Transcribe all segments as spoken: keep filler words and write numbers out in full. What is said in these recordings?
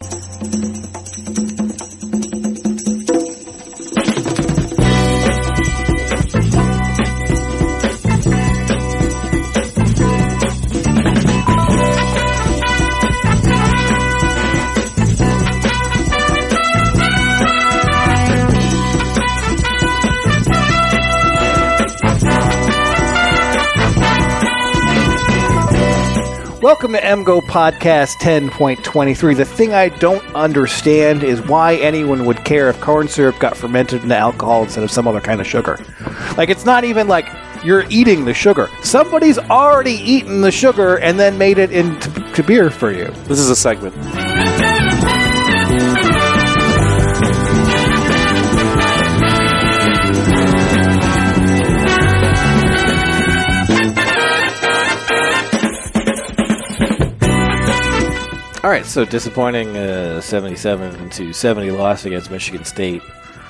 Welcome to M G O Podcast ten point twenty-three. The thing I don't understand is why anyone would care if corn syrup got fermented into alcohol instead of some other kind of sugar. Like, it's not even like you're eating the sugar. Somebody's already eaten the sugar and then made it into to beer for you. This is a segment. All right, so disappointing uh, seventy-seven to seventy loss against Michigan State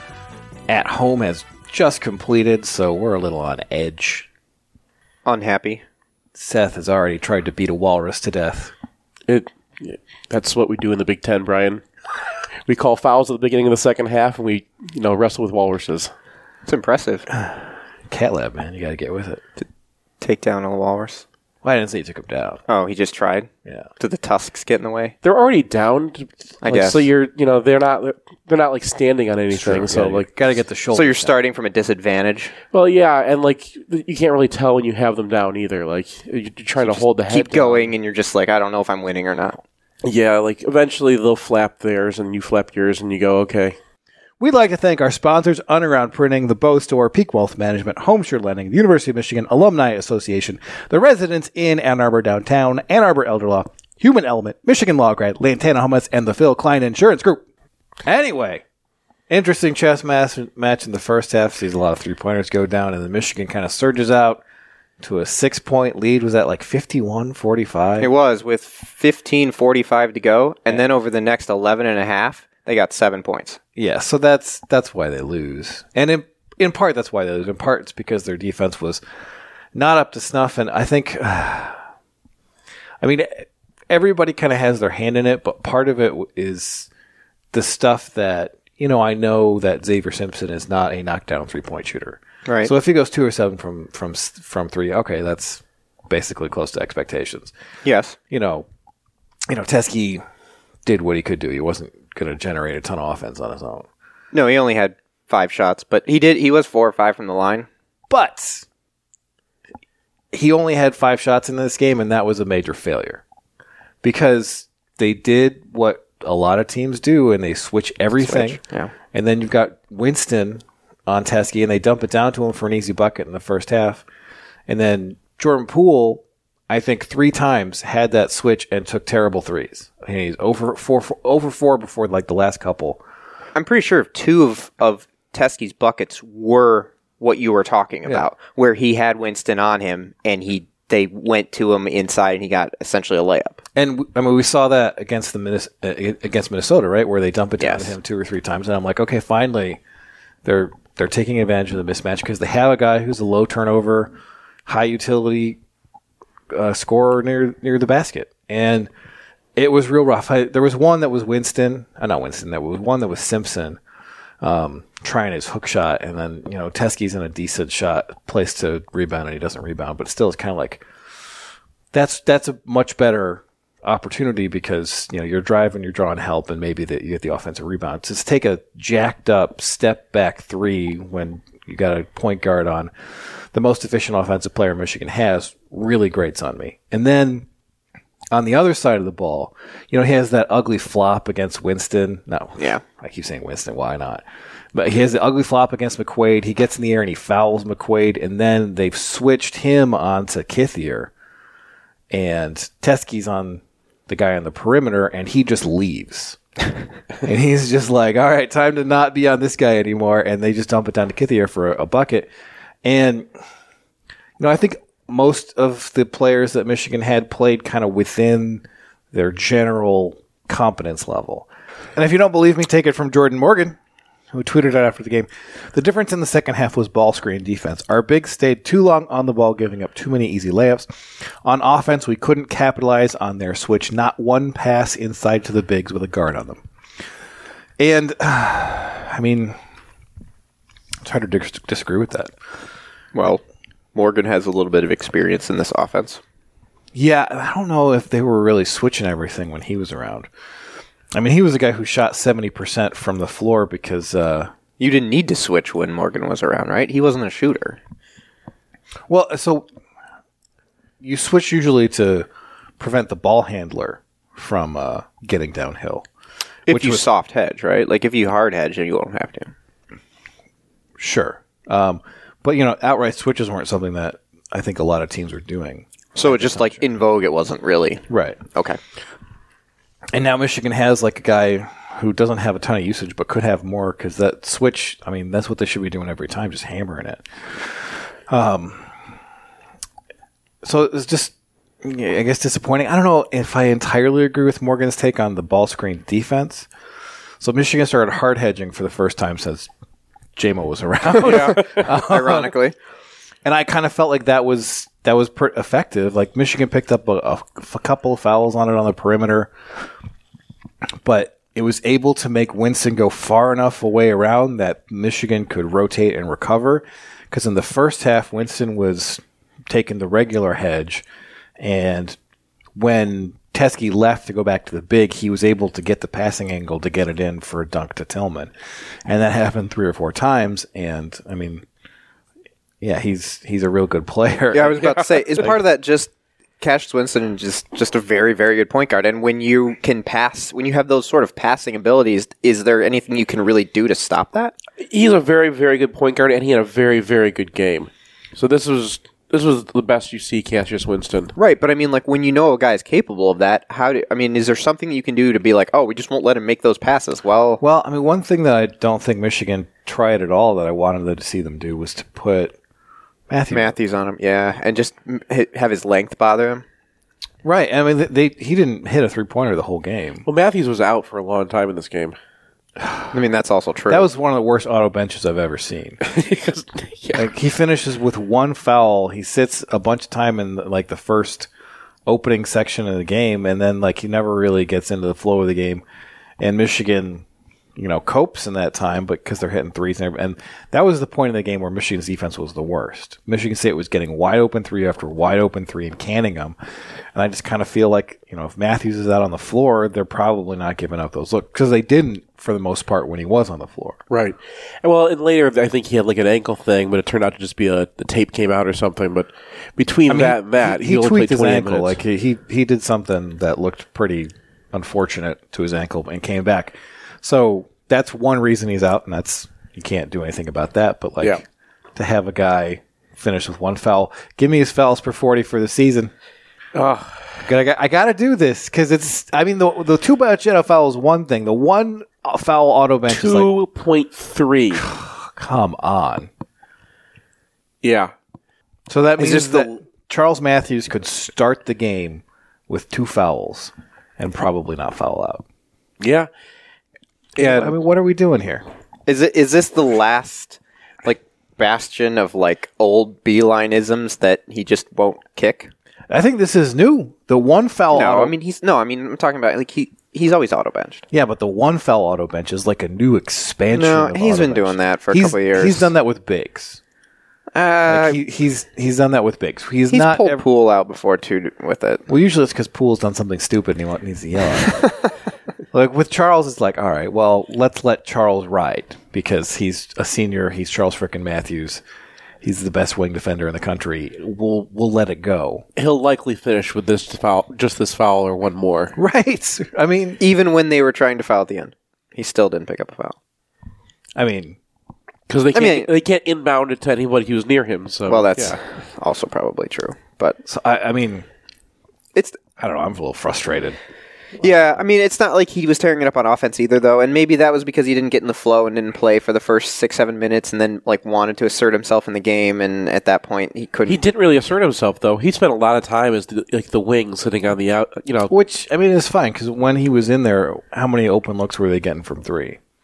at home has just completed, so we're a little on edge. Unhappy. Seth has already tried to beat a walrus to death. It. That's what we do in the Big Ten, Brian. We call fouls at the beginning of the second half, and we, you know, wrestle with walruses. It's impressive. Cat lab, man, you got to get with it. To take down a walrus. Well, I didn't say you took him down. Oh, he just tried? Yeah. Did the tusks get in the way? They're already down. To, I like, guess. So you're, you know, they're not, they're not like standing on anything. So yeah, like, got to get the shoulder. So you're down. starting from a disadvantage? Well, yeah, and like you can't really tell when you have them down either. Like you're trying so to hold the head. Keep down. going, and you're just like, I don't know if I'm winning or not. Yeah, like eventually they'll flap theirs, and you flap yours, and you go, okay. We'd like to thank our sponsors, Underground Printing, the Bow Store, Peak Wealth Management, Homesure Lending, the University of Michigan Alumni Association, the Residents in Ann Arbor Downtown, Ann Arbor Elder Law, Human Element, Michigan Law Grad, Lantana Hummus, and the Phil Klein Insurance Group. Anyway, interesting chess match, match in the first half. Sees a lot of three-pointers go down, and then Michigan kind of surges out to a six-point lead. Was that like fifty-one forty-five? It was, with fifteen forty-five to go, and then over the next eleven and a half, they got seven points. Yeah, so that's that's why they lose. And in in part, that's why they lose. In part, it's because their defense was not up to snuff. And I think, uh, I mean, everybody kind of has their hand in it, but part of it is the stuff that, you know, I know that Xavier Simpson is not a knockdown three-point shooter. Right. So if he goes two or seven from, from, from three, okay, that's basically close to expectations. Yes. You know, you know, Teske did what he could do. He wasn't going to generate a ton of offense on his own. No, he only had five shots, but he did. He was four or five from the line. But he only had five shots in this game, and that was a major failure because they did what a lot of teams do, and they switch everything. Switch, yeah. And then you've got Winston on Teske, and they dump it down to him for an easy bucket in the first half. And then Jordan Poole, I think three times had that switch and took terrible threes. And he's over four, over four before like the last couple. I'm pretty sure two of, of Teske's buckets were what you were talking about, yeah. Where he had Winston on him and he they went to him inside and he got essentially a layup. And I mean, we saw that against the Minnes- against Minnesota, right, where they dump it down yes. to him two or three times. And I'm like, okay, finally, they're they're taking advantage of the mismatch because they have a guy who's a low turnover, high utility uh, scorer near near the basket, and it was real rough. I, there was one that was Winston, uh, not Winston. There was one that was Simpson um, trying his hook shot, and then you know Teske's in a decent shot place to rebound, and he doesn't rebound, but still, it's kind of like that's that's a much better opportunity because you know you're driving, you're drawing help, and maybe that you get the offensive rebound. To take a jacked up step back three when you got a point guard on the most efficient offensive player Michigan has really grates on me. And then on the other side of the ball, you know, he has that ugly flop against Winston. No, yeah, I keep saying Winston. Why not? But he has the ugly flop against McQuaid. He gets in the air and he fouls McQuaid, and then they've switched him onto Kithier, and Teske's on the guy on the perimeter, and he just leaves. And he's just like, all right, time to not be on this guy anymore. And they just dump it down to Kithier for a, a bucket. And, you know, I think most of the players that Michigan had played kind of within their general competence level. And if you don't believe me, take it from Jordan Morgan, who tweeted out after the game, the difference in the second half was ball screen defense. Our bigs stayed too long on the ball, giving up too many easy layups. On offense, we couldn't capitalize on their switch. Not one pass inside to the bigs with a guard on them. And, uh, I mean, it's hard to dis- disagree with that. Well, Morgan has a little bit of experience in this offense. Yeah, I don't know if they were really switching everything when he was around. I mean, he was a guy who shot seventy percent from the floor because... Uh, you didn't need to switch when Morgan was around, right? He wasn't a shooter. Well, so you switch usually to prevent the ball handler from uh, getting downhill. If which you was, soft hedge, right? Like if you hard hedge, then you won't have to. Sure. Um, but, you know, outright switches weren't something that I think a lot of teams were doing. So it just like in vogue, it wasn't really. Right. Okay. And now Michigan has like a guy who doesn't have a ton of usage but could have more because that switch, I mean, that's what they should be doing every time, just hammering it. Um. So it's just, I guess, disappointing. I don't know if I entirely agree with Morgan's take on the ball screen defense. So Michigan started hard hedging for the first time since J M O was around. Yeah. Ironically. And I kind of felt like that was that was pretty effective. Like Michigan picked up a, a, a couple of fouls on it on the perimeter, but it was able to make Winston go far enough away around that Michigan could rotate and recover. Because in the first half, Winston was taking the regular hedge, and when Teske left to go back to the big, he was able to get the passing angle to get it in for a dunk to Tillman, and that happened three or four times. And I mean. Yeah, he's he's a real good player. Yeah, I was about to say, is part of that just Cassius Winston just just a very, very good point guard? And when you can pass, when you have those sort of passing abilities, is there anything you can really do to stop that? He's a very, very good point guard, and he had a very, very good game. So this was this was the best you see Cassius Winston. Right, but I mean, like, when you know a guy is capable of that, how do, I mean, is there something you can do to be like, oh, we just won't let him make those passes? Well, well, I mean, one thing that I don't think Michigan tried at all that I wanted to see them do was to put Matthews. Matthews on him, yeah, and just hit, have his length bother him. Right. I mean, they, they he didn't hit a three-pointer the whole game. Well, Matthews was out for a long time in this game. I mean, that's also true. That was one of the worst auto benches I've ever seen. Because, yeah. Like, he finishes with one foul. He sits a bunch of time in like the first opening section of the game, and then like he never really gets into the flow of the game. And Michigan, you know, copes in that time, but because they're hitting threes, and, and that was the point of the game where Michigan's defense was the worst. Michigan State was getting wide open three after wide open three and canning them. And I just kind of feel like, you know, if Matthews is out on the floor, they're probably not giving up those looks because they didn't for the most part when he was on the floor. Right. And well, and later I think he had like an ankle thing, but it turned out to just be a the tape came out or something. But between I mean, that and that, he, he, he only tweaked played his twenty-eight ankle. minutes. Like he, he he did something that looked pretty unfortunate to his ankle and came back. So that's one reason he's out, and that's you can't do anything about that. But like Yeah. to have a guy finish with one foul, give me his fouls per forty for the season. Oh. I got, I got to do this because it's. I mean, the the two Bacchetta foul is one thing. The one foul auto bench is like two point three. come on. Yeah. So that Is means this the- that Charles Matthews could start the game with two fouls and probably not foul out. Yeah. And I mean, what are we doing here? Is it is this the last like bastion of like old Beeline-isms that he just won't kick? I think this is new. The one foul. No, auto, I mean he's no, I mean I'm talking about like he he's always auto benched. yeah, but the one foul auto bench is like a new expansion. No, of he's auto been bench. doing that for a He's- couple of years. He's done that with bigs. Uh, Like he, he's he's done that with bigs. He's, he's not. pulled ever- Poole out before too with it. Well, usually it's because Poole's done something stupid and he want- needs to yell at him. Like with Charles, it's like, all right, well, let's let Charles ride because he's a senior. He's Charles frickin' Matthews. He's the best wing defender in the country. We'll we'll let it go. He'll likely finish with this foul, just this foul or one more. Right. I mean, Even when they were trying to foul at the end, he still didn't pick up a foul. I mean, Because they can't, mean- they can't inbound it to anybody who's near him. So Well, that's yeah. also probably true. But so I, I mean, it's I don't know. I'm a little frustrated. yeah, I mean it's not like he was tearing it up on offense either, though. And maybe that was because he didn't get in the flow and didn't play for the first six, seven minutes, and then like wanted to assert himself in the game. And at that point, he couldn't. He didn't really assert himself, though. He spent a lot of time as the, like the wing sitting on the out. You know, Which I mean is fine because when he was in there, how many open looks were they getting from three?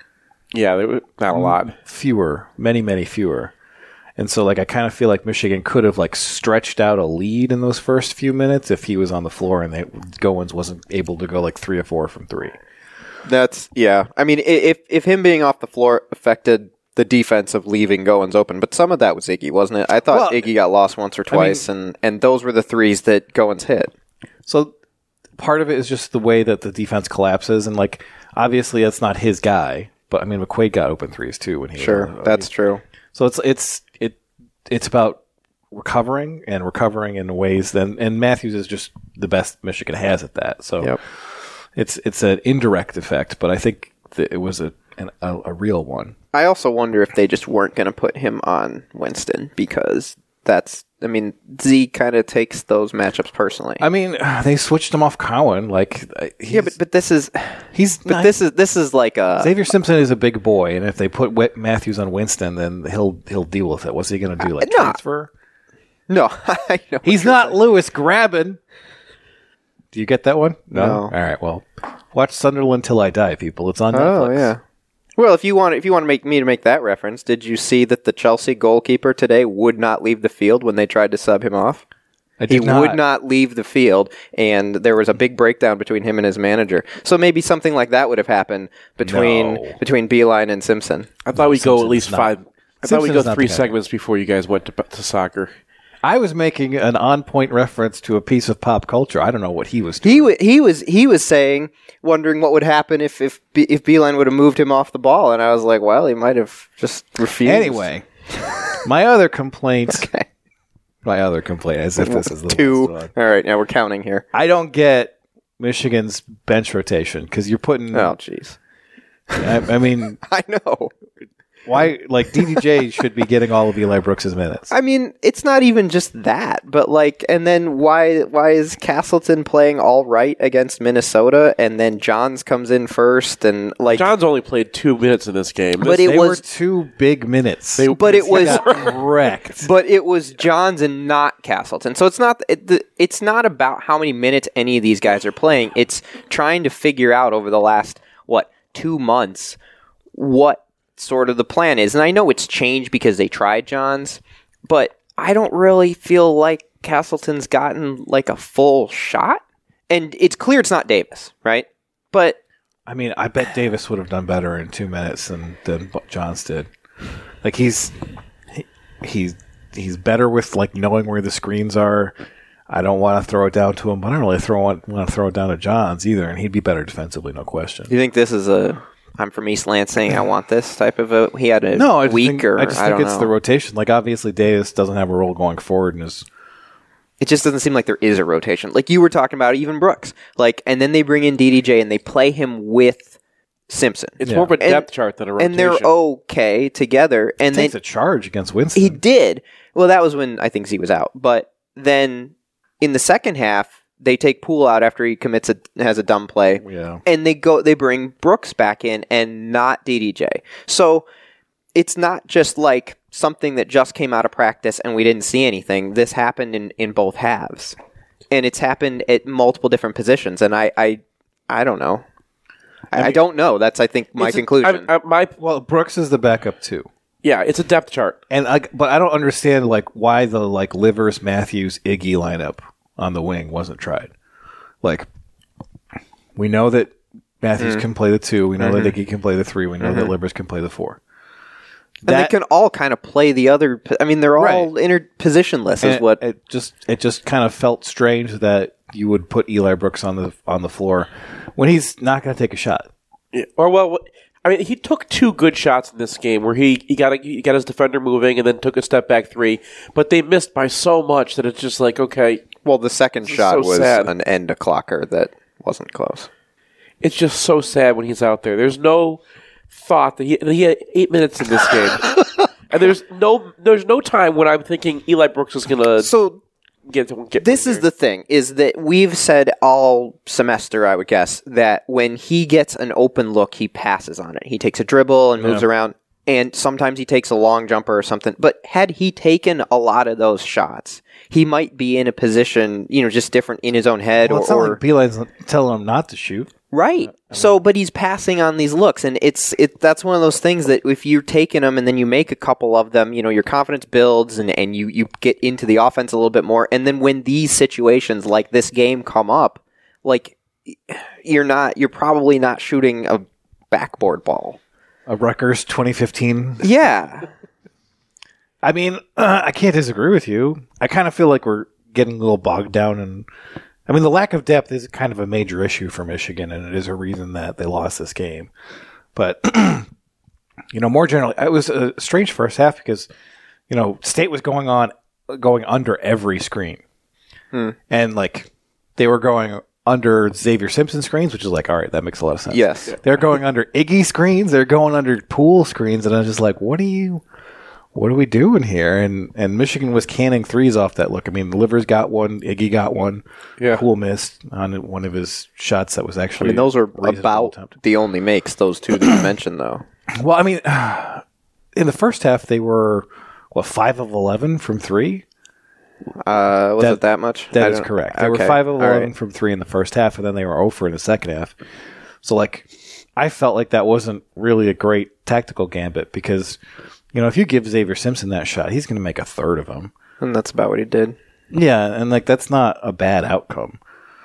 Yeah, there were not a lot. Fewer, many, many fewer. And so, like, I kind of feel like Michigan could have, like, stretched out a lead in those first few minutes if he was on the floor and they, Goins wasn't able to go, like, three or four from three. That's, yeah. I mean, if if him being off the floor affected the defense of leaving Goins open, but some of that was Iggy, wasn't it? I thought well, Iggy got lost once or twice, I mean, and, and those were the threes that Goins hit. So part of it is just the way that the defense collapses, and, like, obviously that's not his guy, but, I mean, McQuaid got open threes, too. when he Sure, was, that's he, true. So it's it's it it's about recovering and recovering in ways that, and Matthews is just the best Michigan has at that. So yep. it's it's an indirect effect, but I think that it was a an, a, a real one. I also wonder if they just weren't going to put him on Winston because that's, I mean, Z kind of takes those matchups personally. I mean, they switched him off Cowan. Like, yeah, but but this is he's but not, this is this is like a Xavier Simpson is a big boy, and if they put Matthews on Winston, then he'll he'll deal with it. What's he going to do? Like uh, no. transfer? No, I know he's not saying. Lewis Graben. Do you get that one? No. no. All right. Well, watch Sunderland Till I Die, people. It's on Netflix. Oh yeah. Well, if you want, if you want to make me to make that reference, did you see that the Chelsea goalkeeper today would not leave the field when they tried to sub him off? I did he not. would not leave the field, and there was a big breakdown between him and his manager. So maybe something like that would have happened between no. between Beeline and Simpson. I thought no, we'd go at least not. five. I Simpson's thought we'd go three the segments before you guys went to, to soccer. I was making an on-point reference to a piece of pop culture. I don't know what he was doing. He w- he was he was saying, wondering what would happen if if B- if Beeline would have moved him off the ball, and I was like, well, he might have just refused. Anyway, my other complaint. Okay. My other complaint, as if this is the two. Last one. All right, now we're counting here. I don't get Michigan's bench rotation because you're putting. Oh, jeez. I, I mean, I know. Why, like, D D J should be getting all of Eli Brooks' minutes. I mean, it's not even just that, but, like, and then why why is Castleton playing all right against Minnesota, and then Johns comes in first, and, like... Johns only played two minutes in this game. But they it was were two big minutes. They, but it was... wrecked. But it was Johns and not Castleton. So it's not it, it's not about how many minutes any of these guys are playing. It's trying to figure out over the last, what, two months, what sort of the plan is. And I know it's changed because they tried Johns, but I don't really feel like Castleton's gotten like a full shot. And it's clear it's not Davis, right? But I mean, I bet Davis would have done better in two minutes than, than Johns did. Like he's he, he's he's better with like knowing where the screens are. I don't want to throw it down to him, but I don't really throw want to throw it down to Johns either, and he'd be better defensively, no question. Do you think this is a I'm from Eastland saying I want this type of a... He had a no, I week think, or... I just I think don't it's know. the rotation. Like, obviously, Davis doesn't have a role going forward and is... It just doesn't seem like there is a rotation. Like you were talking about, even Brooks. Like, and then they bring in D D J and they play him with Simpson. It's Yeah. more of a depth And- chart than a rotation. And they're okay together. And Takes then a charge against Winston. he did. Well, that was when I think Z was out. But then in the second half, they take Poole out after he commits a has a dumb play. Yeah. And they go they bring Brooks back in and not D D J. So it's not just like something that just came out of practice and we didn't see anything. This happened in, in both halves. And it's happened at multiple different positions. And I I, I don't know. I, I, mean, don't know. That's I think my It's a- conclusion. I, I, my Well, Brooks is the backup, too. yeah, it's a depth chart. And I, but I don't understand, like, why the, like, Livers, Matthews, Iggy lineup on the wing wasn't tried. Like, we know that Matthews Mm. can play the two. We know Mm-hmm. that Iggy can play the three. We know that Livers can play the four. and they can all kind of play the other. I mean, they're all Right. inter positionless. Is And what it just it just kind of felt strange that you would put Eli Brooks on the on the floor when he's not going to take a shot. Yeah. Or well, I mean, he took two good shots in this game where he, he got a, he got his defender moving and then took a step back three, but they missed by so much that it's just like, okay, well, the second This is shot so was sad. an end clocker that wasn't close. it's just so sad when he's out there. There's no thought that he, that he had eight minutes in this game, and there's no there's no time when I'm thinking Eli Brooks is gonna So get get. this is the thing: is that we've said all semester, I would guess, that when he gets an open look, he passes on it. He takes a dribble and moves Yeah. around, and sometimes he takes a long jumper or something. But had he taken a lot of those shots, he might be in a position, you know, just different in his own head. Well, or, it's not or like Beeline's telling him not to shoot. Right. So, but he's passing on these looks, and it's it. That's one of those things that if you're taking them and then you make a couple of them, you know, your confidence builds, and, and you, you get into the offense a little bit more. And then when these situations like this game come up, like you're not, you're probably not shooting a backboard ball. A Rutgers twenty fifteen. Yeah. I mean, uh, I can't disagree with you. I kind of feel like we're getting a little bogged down in. I mean, the lack of depth is kind of a major issue for Michigan, and it is a reason that they lost this game. But, you know, more generally, it was a strange first half because, you know, State was going on, going under every screen. Hmm. And, like, they were going under Xavier Simpson screens, which is like, all right, that makes a lot of sense. Yes. They're going under Iggy screens. They're going under Poole screens. And I was just like, what are you... What are we doing here? And and Michigan was canning threes off that look. I mean, Livers got one, Iggy got one, yeah. Poole missed on one of his shots that was actually. I mean, those are about attempt. The only makes, those two that you mentioned, though. Well, I mean, in the first half, they were, what, five of eleven from three? Uh, was that, it that much? That is correct. They okay. were five of eleven right. from three in the first half, and then they were zero for in the second half. So, like, I felt like that wasn't really a great tactical gambit because. You know, if you give Xavier Simpson that shot, he's going to make a third of them. And that's about what he did. Yeah, and, like, that's not a bad outcome.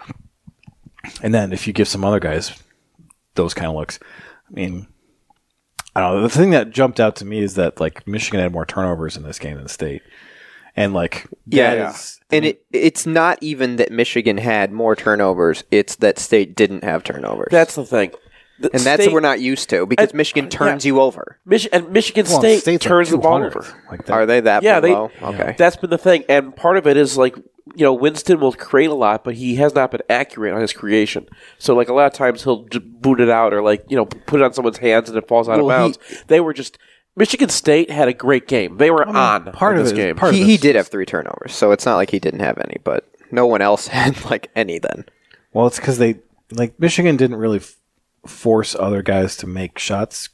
And then if you give some other guys those kind of looks, I mean, I don't know. The thing that jumped out to me is that, like, Michigan had more turnovers in this game than State. And, like, yeah, yeah. Is, and it it's not even that Michigan had more turnovers. It's that State didn't have turnovers. That's the thing. The and that's State, what we're not used to because and, Michigan turns yeah. you over. Mich- and Michigan well, State State's turns like the ball over. Like that. Are they that yeah, low? They, okay. That's been the thing. And part of it is like, you know, Winston will create a lot, but he has not been accurate on his creation. So, like, a lot of times he'll j- boot it out or, like, you know, put it on someone's hands and it falls out well, of bounds. He, they were just... Michigan State had a great game. They were I mean, on part of this it, game. Part he, of he did have three turnovers, so it's not like he didn't have any, but no one else had, like, any then. Well, it's because they... Like, Michigan didn't really... F- force other guys to make shots.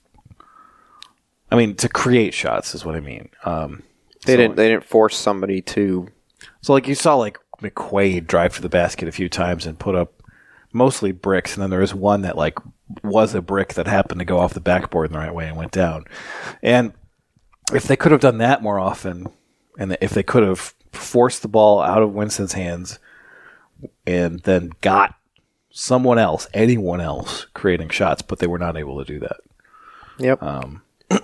I mean, to create shots is what I mean. Um, they so, didn't. They didn't force somebody to. So, like you saw, like McQuaid drive to the basket a few times and put up mostly bricks, and then there was one that like was a brick that happened to go off the backboard in the right way and went down. And if they could have done that more often, and if they could have forced the ball out of Winston's hands, and then got someone else, anyone else, creating shots, but they were not able to do that. Yep. Um,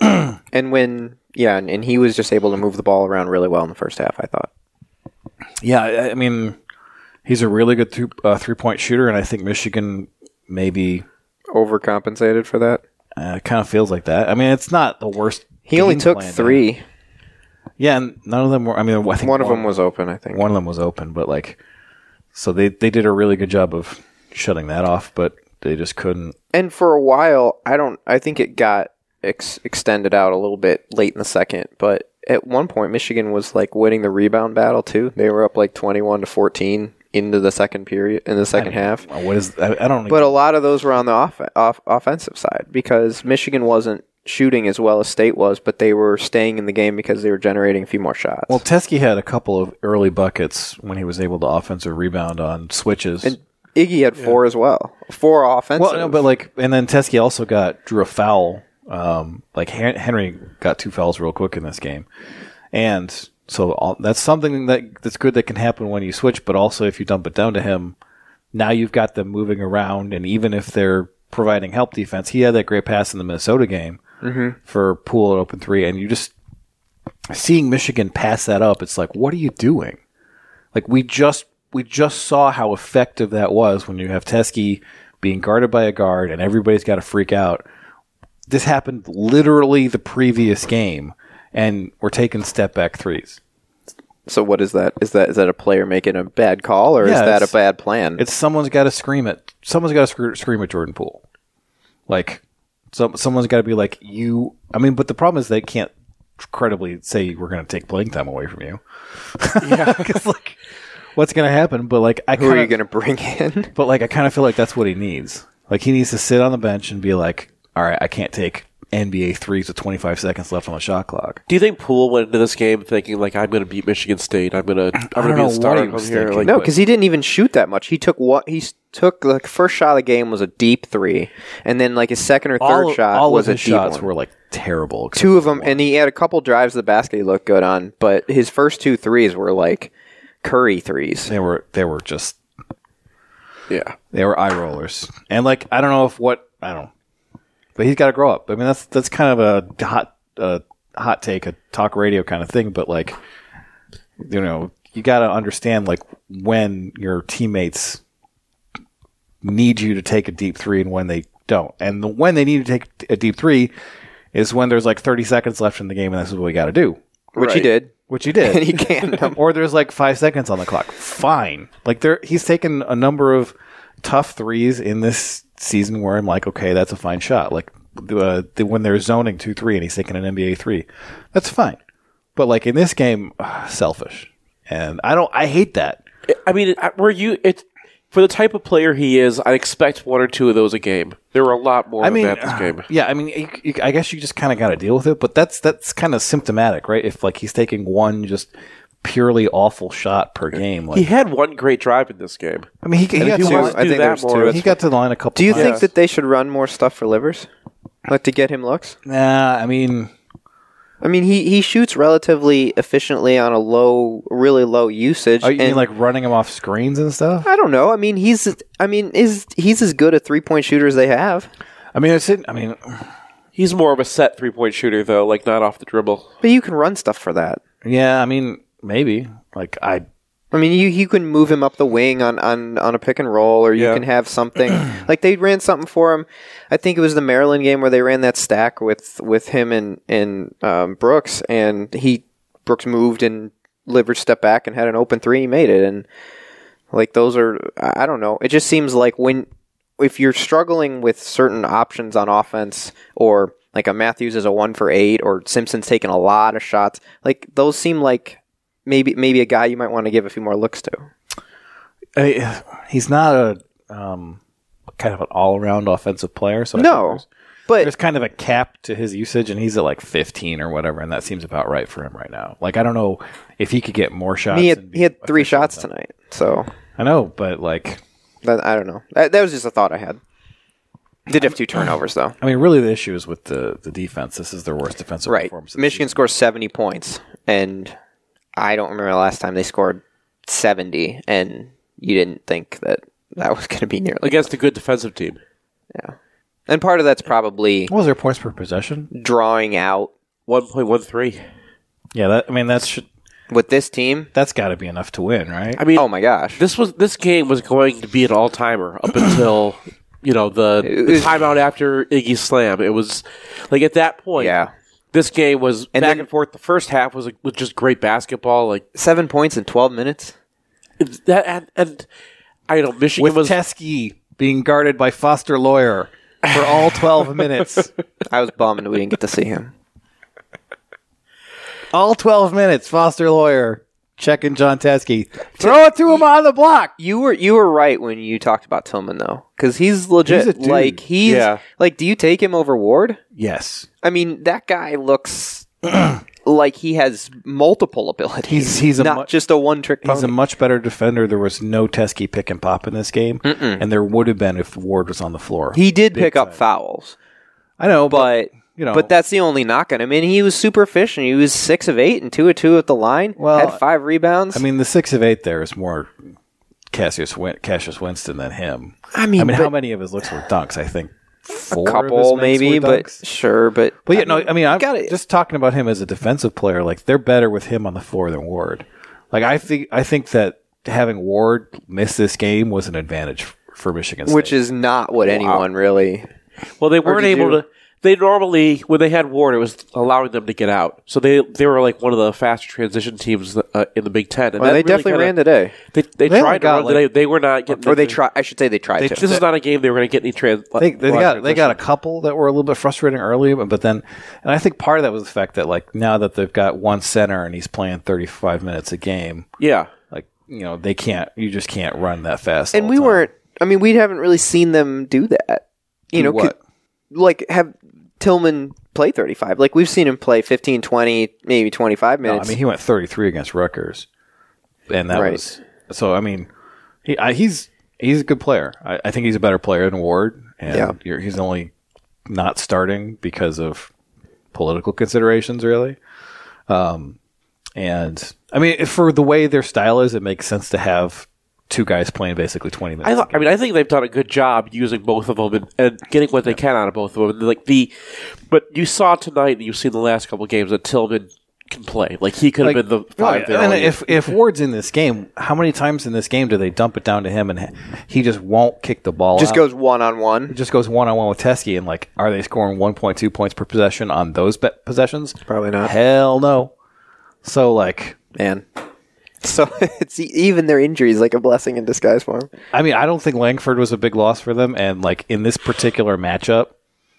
and when, yeah, and, and he was just able to move the ball around really well in the first half, I thought. Yeah, I, I mean, he's a really good th- uh, three-point shooter, and I think Michigan maybe... Overcompensated for that? Uh, it kind of feels like that. I mean, it's not the worst. He only took three. There. Yeah, and none of them were... I mean, I think one of them was open, I think. One of them was open, but like... So they, they did a really good job of shutting that off, but they just couldn't. And for a while, I don't. I think it got ex- extended out a little bit late in the second. But at one point, Michigan was like winning the rebound battle too. They were up like twenty-one to fourteen into the second period in the second I mean, half. What is? I, I don't. But even, a lot of those were on the off, off offensive side because Michigan wasn't shooting as well as State was, but they were staying in the game because they were generating a few more shots. Well, Teskey had a couple of early buckets when he was able to offensive rebound on switches. And Iggy had four yeah. as well. Four offensive. Well, no, but like, and then Teskey also got drew a foul. Um, like Henry got two fouls real quick in this game, and so all, that's something that that's good that can happen when you switch. But also, if you dump it down to him, now you've got them moving around, and even if they're providing help defense, he had that great pass in the Minnesota game. Mm-hmm. For Poole at open three, and you just seeing Michigan pass that up, it's like, what are you doing? Like we just we just saw how effective that was when you have Teskey being guarded by a guard and everybody's got to freak out. This happened literally the previous game, and we're taking step back threes. So what is that? Is that is that a player making a bad call, or yeah, is that a bad plan? It's someone's got to scream at someone's got to scream at Jordan Poole, like. So someone's got to be like, you... I mean, but the problem is they can't credibly say we're going to take playing time away from you. Yeah. Because, like, what's going to happen? But, like, I Who kinda, are you going to bring in? But, like, I kind of feel like that's what he needs. Like, he needs to sit on the bench and be like, all right, I can't take N B A threes with twenty-five seconds left on the shot clock. Do you think Poole went into this game thinking like I'm going to beat Michigan State? I'm going to I'm going to be know a starter what he was from here. thinking. Like, No, because he didn't even shoot that much. He took what he s- took. Like first shot of the game was a deep three, and then like his second or third all, shot all was of a his deep shots one. were like terrible. except Two of for them, one. and he had a couple drives to the basket he looked good on, but his first two threes were like Curry threes. they were they were just yeah. they were eye rollers. And like I don't know if what I don't, but he's got to grow up. I mean that's that's kind of a hot uh, hot take, a talk radio kind of thing. But like you know you got to understand like when your teammates need you to take a deep three and when they don't. And the, when they need to take a deep three is when there's like thirty seconds left in the game, and this is what we got to do. Which he Right. did. Which he did. And he canned them. Or there's like five seconds on the clock. Fine. Like there, he's taken a number of tough threes in this season where I'm like, okay, that's a fine shot. Like uh, the, when they're zoning two three and he's taking an N B A three, that's fine. But like in this game, uh, selfish, and I don't. I hate that. I mean, were you it for the type of player he is? I expect one or two of those a game. There were a lot more I of mean, that this game. yeah. I mean, you, you, I guess you just kind of got to deal with it. But that's that's kind of symptomatic, right? If like he's taking one just purely awful shot per game, like He had one great drive in this game. I mean, he, he And got if he to wants to I do think that there's more, two. he got to the line a couple. Do you times. think that they should run more stuff for Livers? Like to get him looks? Nah, I mean, I mean, he, he shoots relatively efficiently on a low, really low usage. are you and mean like running him off screens and stuff? I don't know. I mean, he's I mean, is he's as good a three point shooter as they have. I mean, it's I mean, He's more of a set three point shooter though, like not off the dribble. But you can run stuff for that. yeah, I mean, maybe like I. I mean, you you can move him up the wing on, on, on a pick and roll, or you Yeah. can have something like they ran something for him. I think it was the Maryland game where they ran that stack with, with him and and um, Brooks, and he Brooks moved and Livers stepped back and had an open three, and he made it. And like those are, I I don't know. It just seems like when if you're struggling with certain options on offense, or like a Matthews is a one for eight, or Simpson's taking a lot of shots, like those seem like. Maybe maybe a guy you might want to give a few more looks to. I he's not a um, kind of an all around offensive player. So I No, think there's, but there's kind of a cap to his usage, and he's at like fifteen or whatever, and that seems about right for him right now. Like I don't know if he could get more shots. he had and be he had three efficient shots with them. tonight, so I know, but like, that, I don't know. That, that was just a thought I had. Did have two turnovers though. I mean, really, the issue is with the the defense. This is their worst defensive Right. performance. of the Michigan season. scores seventy points, and I don't remember the last time they scored seventy, and you didn't think that that was going to be nearly. Against a good defensive team. Yeah. And part of that's probably What was their points per possession? drawing out One point one three. Yeah, that I mean that's should, with this team. that's got to be enough to win, right? I mean Oh my gosh. this was this game was going to be an all timer up until you know the, It the was- timeout after Iggy's slam. It was like at that point Yeah. this game was And back then- and forth. The first half was like, was just great basketball. Like Seven points in twelve minutes. it's that, and, and I know Michigan With was Teskey being guarded by Foster Lawyer for all twelve minutes. I was bummed we didn't get to see him. All twelve minutes, Foster Lawyer checking John Teskey. Throw it to him on the block. You were you were right when you talked about Tillman though, because he's legit. He's a dude. Like he's Yeah. like, do you take him over Ward? Yes. I mean, that guy looks like he has multiple abilities. He's- he's a not mu- just a one trick pony. He's a much better defender. There was no Teskey pick and pop in this game, and there would have been if Ward was on the floor. he did Big pick up time. fouls, I know, but, but you know, but that's the only knock on him. I mean, he was super efficient. He was six of eight and two of two at the line. Well, had five rebounds. I mean, the six of eight there is more Cassius Win- Cassius Winston than him. I mean, I mean, how but- many of his looks were dunks? I think four a of his couple makes maybe, were but dunks. sure. But But yeah, no, I mean, I'm gotta- just talking about him as a defensive player. Like they're better with him on the floor than Ward. Like I think, I think that having Ward miss this game was an advantage f- for Michigan State. which is not what anyone really. well they weren't did able you- to. They normally when they had Ward, it was allowing them to get out. So they they were like one of the faster transition teams uh, in the Big Ten. And Well, that they really definitely kinda- ran today, They they, They only tried to got, run like- today. They were not getting. or they the- try. I should say they tried They, to. this is not a game they were going to get any trans. they, they lot of got they got a transition. couple that were a little bit frustrating early, but, but then, and I think part of that was the fact that like now that they've got one center and he's playing thirty-five minutes a game, Yeah. like you know they can't, you just can't run that fast. and all we the time. weren't. I mean, we haven't really seen them do that. You Do know, what? could- like have Tillman play thirty-five. Like, we've seen him play fifteen, twenty, maybe twenty-five minutes. No, I mean, he went thirty-three against Rutgers. And that Right. was... So, I mean, he, I, he's he's a good player. I, I think he's a better player than Ward. And Yeah. you're, he's only not starting because of political considerations, really. Um, and, I mean, for the way their style is, it makes sense to have two guys playing basically twenty minutes. I, th- I mean, I think they've done a good job using both of them and, and getting what they can out of both of them. And like the, but you saw tonight, and you've seen the last couple of games that Tillman can play. Like he could have Like, been the five right, there. and all year. if if Ward's in this game, how many times in this game do they dump it down to him and ha- he just won't kick the ball? Just out? goes one-on-one. It just goes one on one with Teskey, and like, are they scoring one point two points per possession on those be- possessions? Probably not. Hell no. So like, Man. So it's even their injury is like a blessing in disguise for him. I mean, I don't think Langford was a big loss for them, and like in this particular matchup,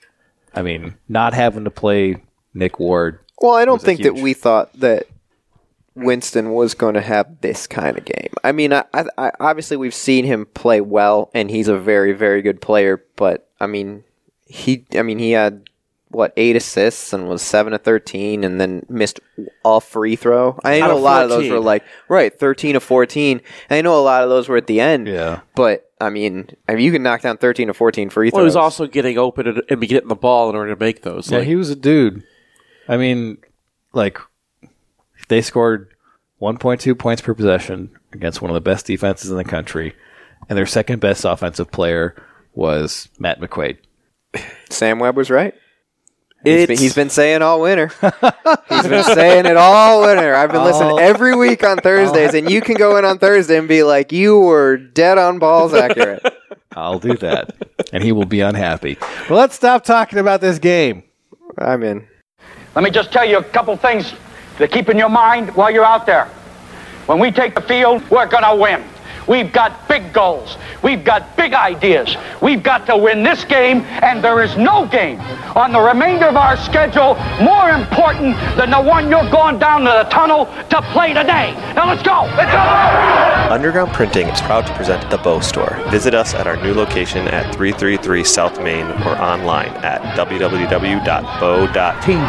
I mean, not having to play Nick Ward. Well, I don't was a think that huge- we thought that Winston was going to have this kind of game. I mean, I, I, I, obviously we've seen him play well, and he's a very, very good player. But I mean, he, I mean, he had what eight assists and was seven to thirteen, and then missed a free throw. I Out know of a lot of those fourteen. were like right thirteen to fourteen. And I know a lot of those were at the end. Yeah. But I mean, I mean, you can knock down thirteen to fourteen free throws. well, he was also getting open and, and be getting the ball in order to make those. Yeah, Like, he was a dude. I mean, like, they scored one point two points per possession against one of the best defenses in the country, and their second best offensive player was Matt McQuaid. Sam Webb was right. He's been, It's- he's been saying all winter. He's been saying it all winter. I've been listening Oh. every week on Thursdays, and you can go in on Thursday and be like, you were dead on balls accurate. I'll do that, and he will be unhappy. But let's stop talking about this game. I'm in. Let me just tell you a couple things to keep in your mind while you're out there. When we take the field, we're going to win. We've got big goals. We've got big ideas. We've got to win this game, and there is no game on the remainder of our schedule more important than the one you're going down to the tunnel to play today. Now let's go. Let's go. Underground Printing is proud to present the Bow Store. Visit us at our new location at three thirty-three South Main or online at w w w dot bow dot team.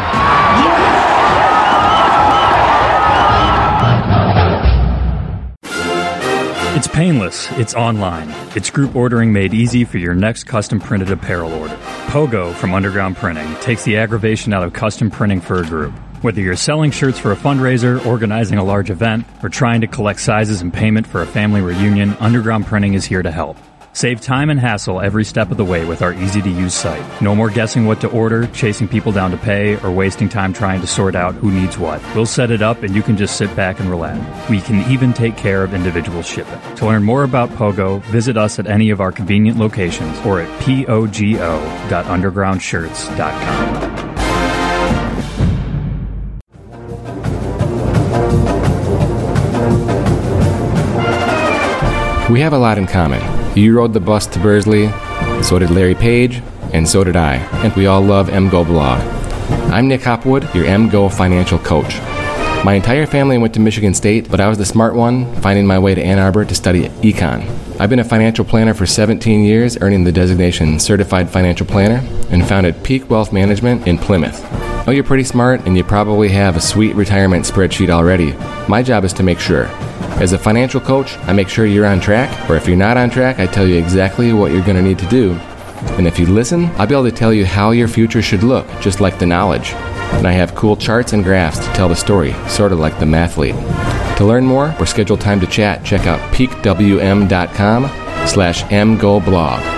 It's painless, it's online, it's group ordering made easy for your next custom printed apparel order. Pogo from Underground Printing takes the aggravation out of custom printing for a group. Whether you're selling shirts for a fundraiser, organizing a large event, or trying to collect sizes and payment for a family reunion, Underground Printing is here to help. Save time and hassle every step of the way with our easy-to-use site. No more guessing what to order, chasing people down to pay, or wasting time trying to sort out who needs what. We'll set it up and you can just sit back and relax. We can even take care of individual shipping. To learn more about Pogo, visit us at any of our convenient locations or at pogo dot underground shirts dot com. We have a lot in common. You rode the bus to Bursley, so did Larry Page, and so did I. And we all love M G O Blog. I'm Nick Hopwood, your M G O financial coach. My entire family went to Michigan State, but I was the smart one, finding my way to Ann Arbor to study econ. I've been a financial planner for seventeen years, earning the designation Certified Financial Planner, and founded Peak Wealth Management in Plymouth. I know you're pretty smart, and you probably have a sweet retirement spreadsheet already. My job is to make sure. As a financial coach, I make sure you're on track, or if you're not on track, I tell you exactly what you're going to need to do. And if you listen, I'll be able to tell you how your future should look, just like the knowledge. And I have cool charts and graphs to tell the story, sort of like the mathlete. To learn more or schedule time to chat, check out peakwm.com slash mgoblog.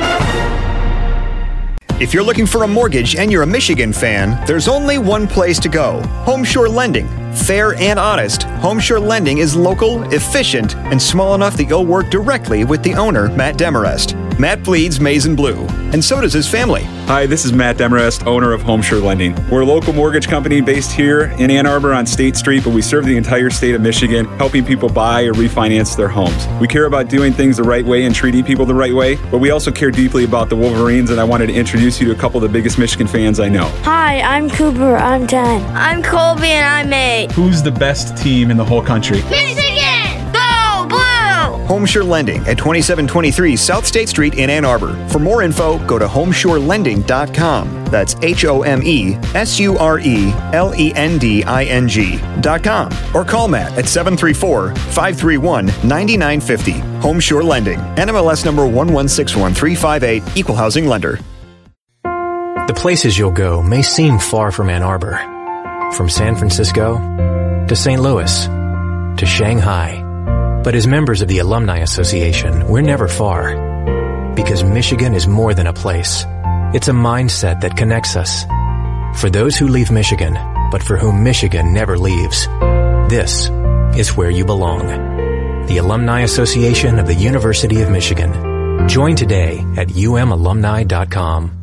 If you're looking for a mortgage and you're a Michigan fan, there's only one place to go. Homeshore Lending. Fair and honest, Homeshore Lending is local, efficient, and small enough that you'll work directly with the owner, Matt Demarest. Matt bleeds maize and blue, and so does his family. Hi, this is Matt Demarest, owner of Homeshore Lending. We're a local mortgage company based here in Ann Arbor on State Street, but we serve the entire state of Michigan, helping people buy or refinance their homes. We care about doing things the right way and treating people the right way, but we also care deeply about the Wolverines, and I wanted to introduce you to a couple of the biggest Michigan fans I know. Hi, I'm Cooper. I'm ten. I'm Colby, and I'm eight. Who's the best team in the whole country? Michigan! Go Blue! Homeshore Lending at twenty-seven twenty-three South State Street in Ann Arbor. For more info, go to homeshore lending dot com. That's H O M E S U R E L E N D I N G dot com. Or call Matt at seven three four, five three one, nine nine five zero. Homeshore Lending, N M L S number one one six one three five eight, Equal Housing Lender. The places you'll go may seem far from Ann Arbor. From San Francisco to Saint Louis to Shanghai. But as members of the Alumni Association, we're never far. Because Michigan is more than a place. It's a mindset that connects us. For those who leave Michigan, but for whom Michigan never leaves, this is where you belong. The Alumni Association of the University of Michigan. Join today at U M alumni dot com.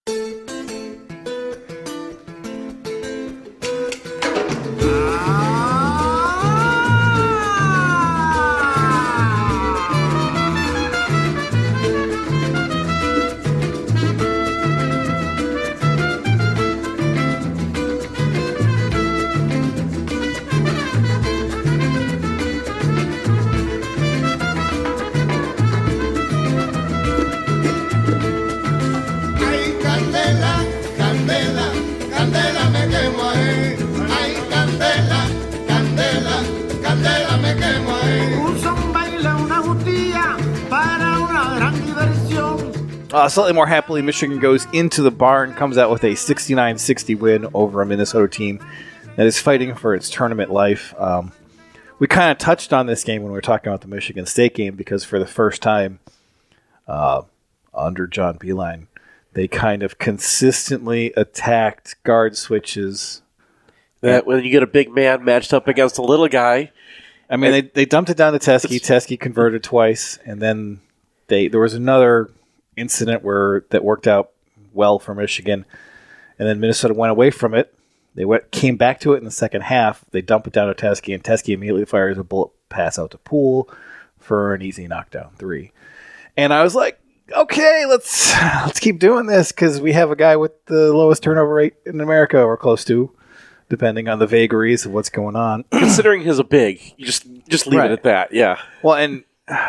Uh, slightly more happily, Michigan goes into the barn, comes out with a sixty-nine sixty win over a Minnesota team that is fighting for its tournament life. Um, we kind of touched on this game when we were talking about the Michigan State game because for the first time uh, under John Beilein, they kind of consistently attacked guard switches. That when you get a big man matched up against a little guy. I mean, they, they dumped it down to Teske. Teske converted twice, and then they there was another incident where that worked out well for Michigan, and then Minnesota went away from it. They went came back to it in the second half. They dump it down to Teske, and Teske immediately fires a bullet pass out to Poole for an easy knockdown three. And I was like, okay, let's let's keep doing this because we have a guy with the lowest turnover rate in America, or close to, depending on the vagaries of what's going on. Considering he's a big, you just just leave Right. it at that. Yeah. Well, and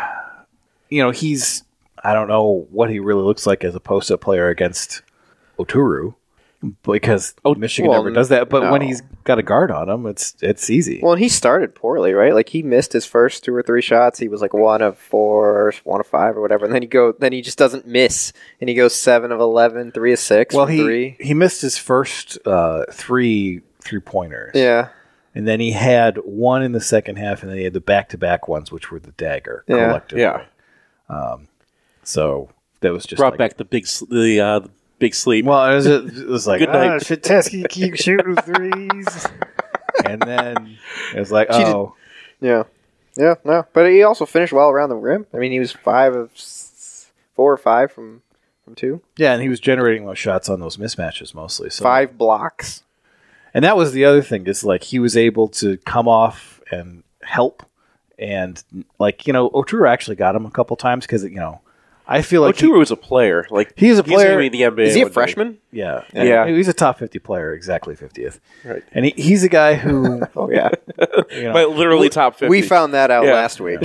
you know he's. I don't know what he really looks like as a post-up player against Oturu because Michigan well, never does that. But no. when he's got a guard on him, it's it's easy. Well, and he started poorly, right? Like he missed his first two or three shots. He was like one of four, one of five, or whatever. And then he go, then he just doesn't miss, and he goes seven of eleven, three of six. well, from he three. he missed his first uh, three three pointers. Yeah, and then he had one in the second half, and then he had the back-to-back ones, which were the dagger Yeah. collectively. Yeah. Um, so that was just Brought like, back the big s- the uh, the big sleep. Well, it was, it was like, Good night. oh, should Teske keep shooting threes? And then it was like, She did- oh, yeah, yeah. No, but he also finished well around the rim. I mean, he was five of s- four or five from from two. yeah, and he was generating those shots on those mismatches mostly. So. Five blocks. And that was the other thing, is like he was able to come off and help. And like, you know, Oturu actually got him a couple times because, you know, I feel like Oturu was a player. Like he's a player. gonna be in the N B A Is he a one day. freshman? Yeah. Yeah. He's a top fifty player, exactly fiftieth. Right. And he, he's a guy who, Oh yeah, you know, But literally top fifty. we found that out Yeah. last week.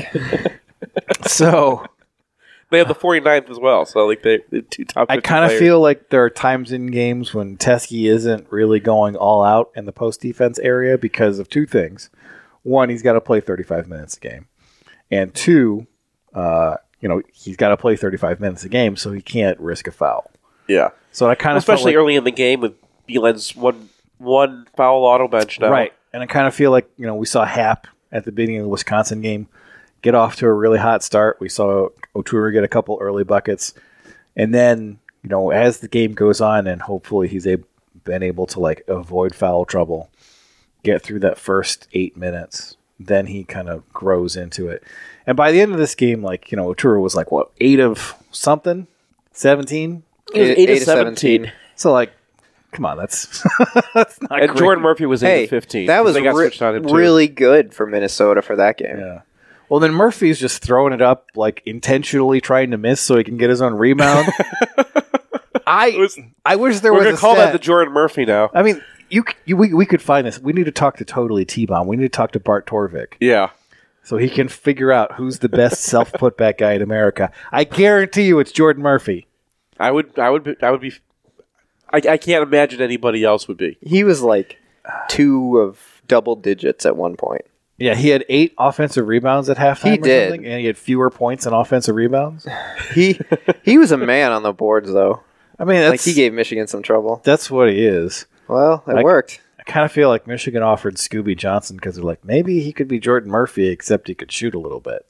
so They have the forty-ninth as well. So like they the two top I fifty kind of players. feel like there are times in games when Teske isn't really going all out in the post defense area because of two things. One, he's got to play thirty-five minutes a game. And two, uh, you know, he's got to play thirty-five minutes a game, so he can't risk a foul. Yeah. So I kind of Especially felt like, early in the game with Beilein's one one foul auto bench now. right. And I kind of feel like, you know, we saw Happ at the beginning of the Wisconsin game get off to a really hot start. We saw Oturu get a couple early buckets. And then, you know, as the game goes on and hopefully he's a, been able to like avoid foul trouble, get through that first eight minutes, then he kind of grows into it. And by the end of this game, like, you know, Oturu was like, what, eight of something? seventeen? It was Eight- eight, eight of of seventeen. seventeen. So, like, come on, that's, that's not And great. Jordan Murphy was eight Hey, of fifteen. that was They got re- switched on him too. really good for Minnesota for that game. Yeah. Well, then Murphy's just throwing it up, like intentionally trying to miss so he can get his own rebound. I I wish there We're was gonna a call stat. that the Jordan Murphy now. I mean, you, c- you we, we could find this. We need to talk to Totally T-Bomb. We need to talk to Bart Torvik. Yeah. so he can figure out who's the best self putback guy in America. I guarantee you, it's Jordan Murphy. I would, I would, be, I would be. I, I can't imagine anybody else would be. He was like two of double digits at one point. Yeah, he had eight offensive rebounds at halftime. He or did. something, and he had fewer points in offensive rebounds. He he was a man on the boards, though. I mean, that's, like he gave Michigan some trouble. That's what he is. Well, it I, worked. I kind of feel like Michigan offered Scooby Johnson because they're like, maybe he could be Jordan Murphy, except he could shoot a little bit.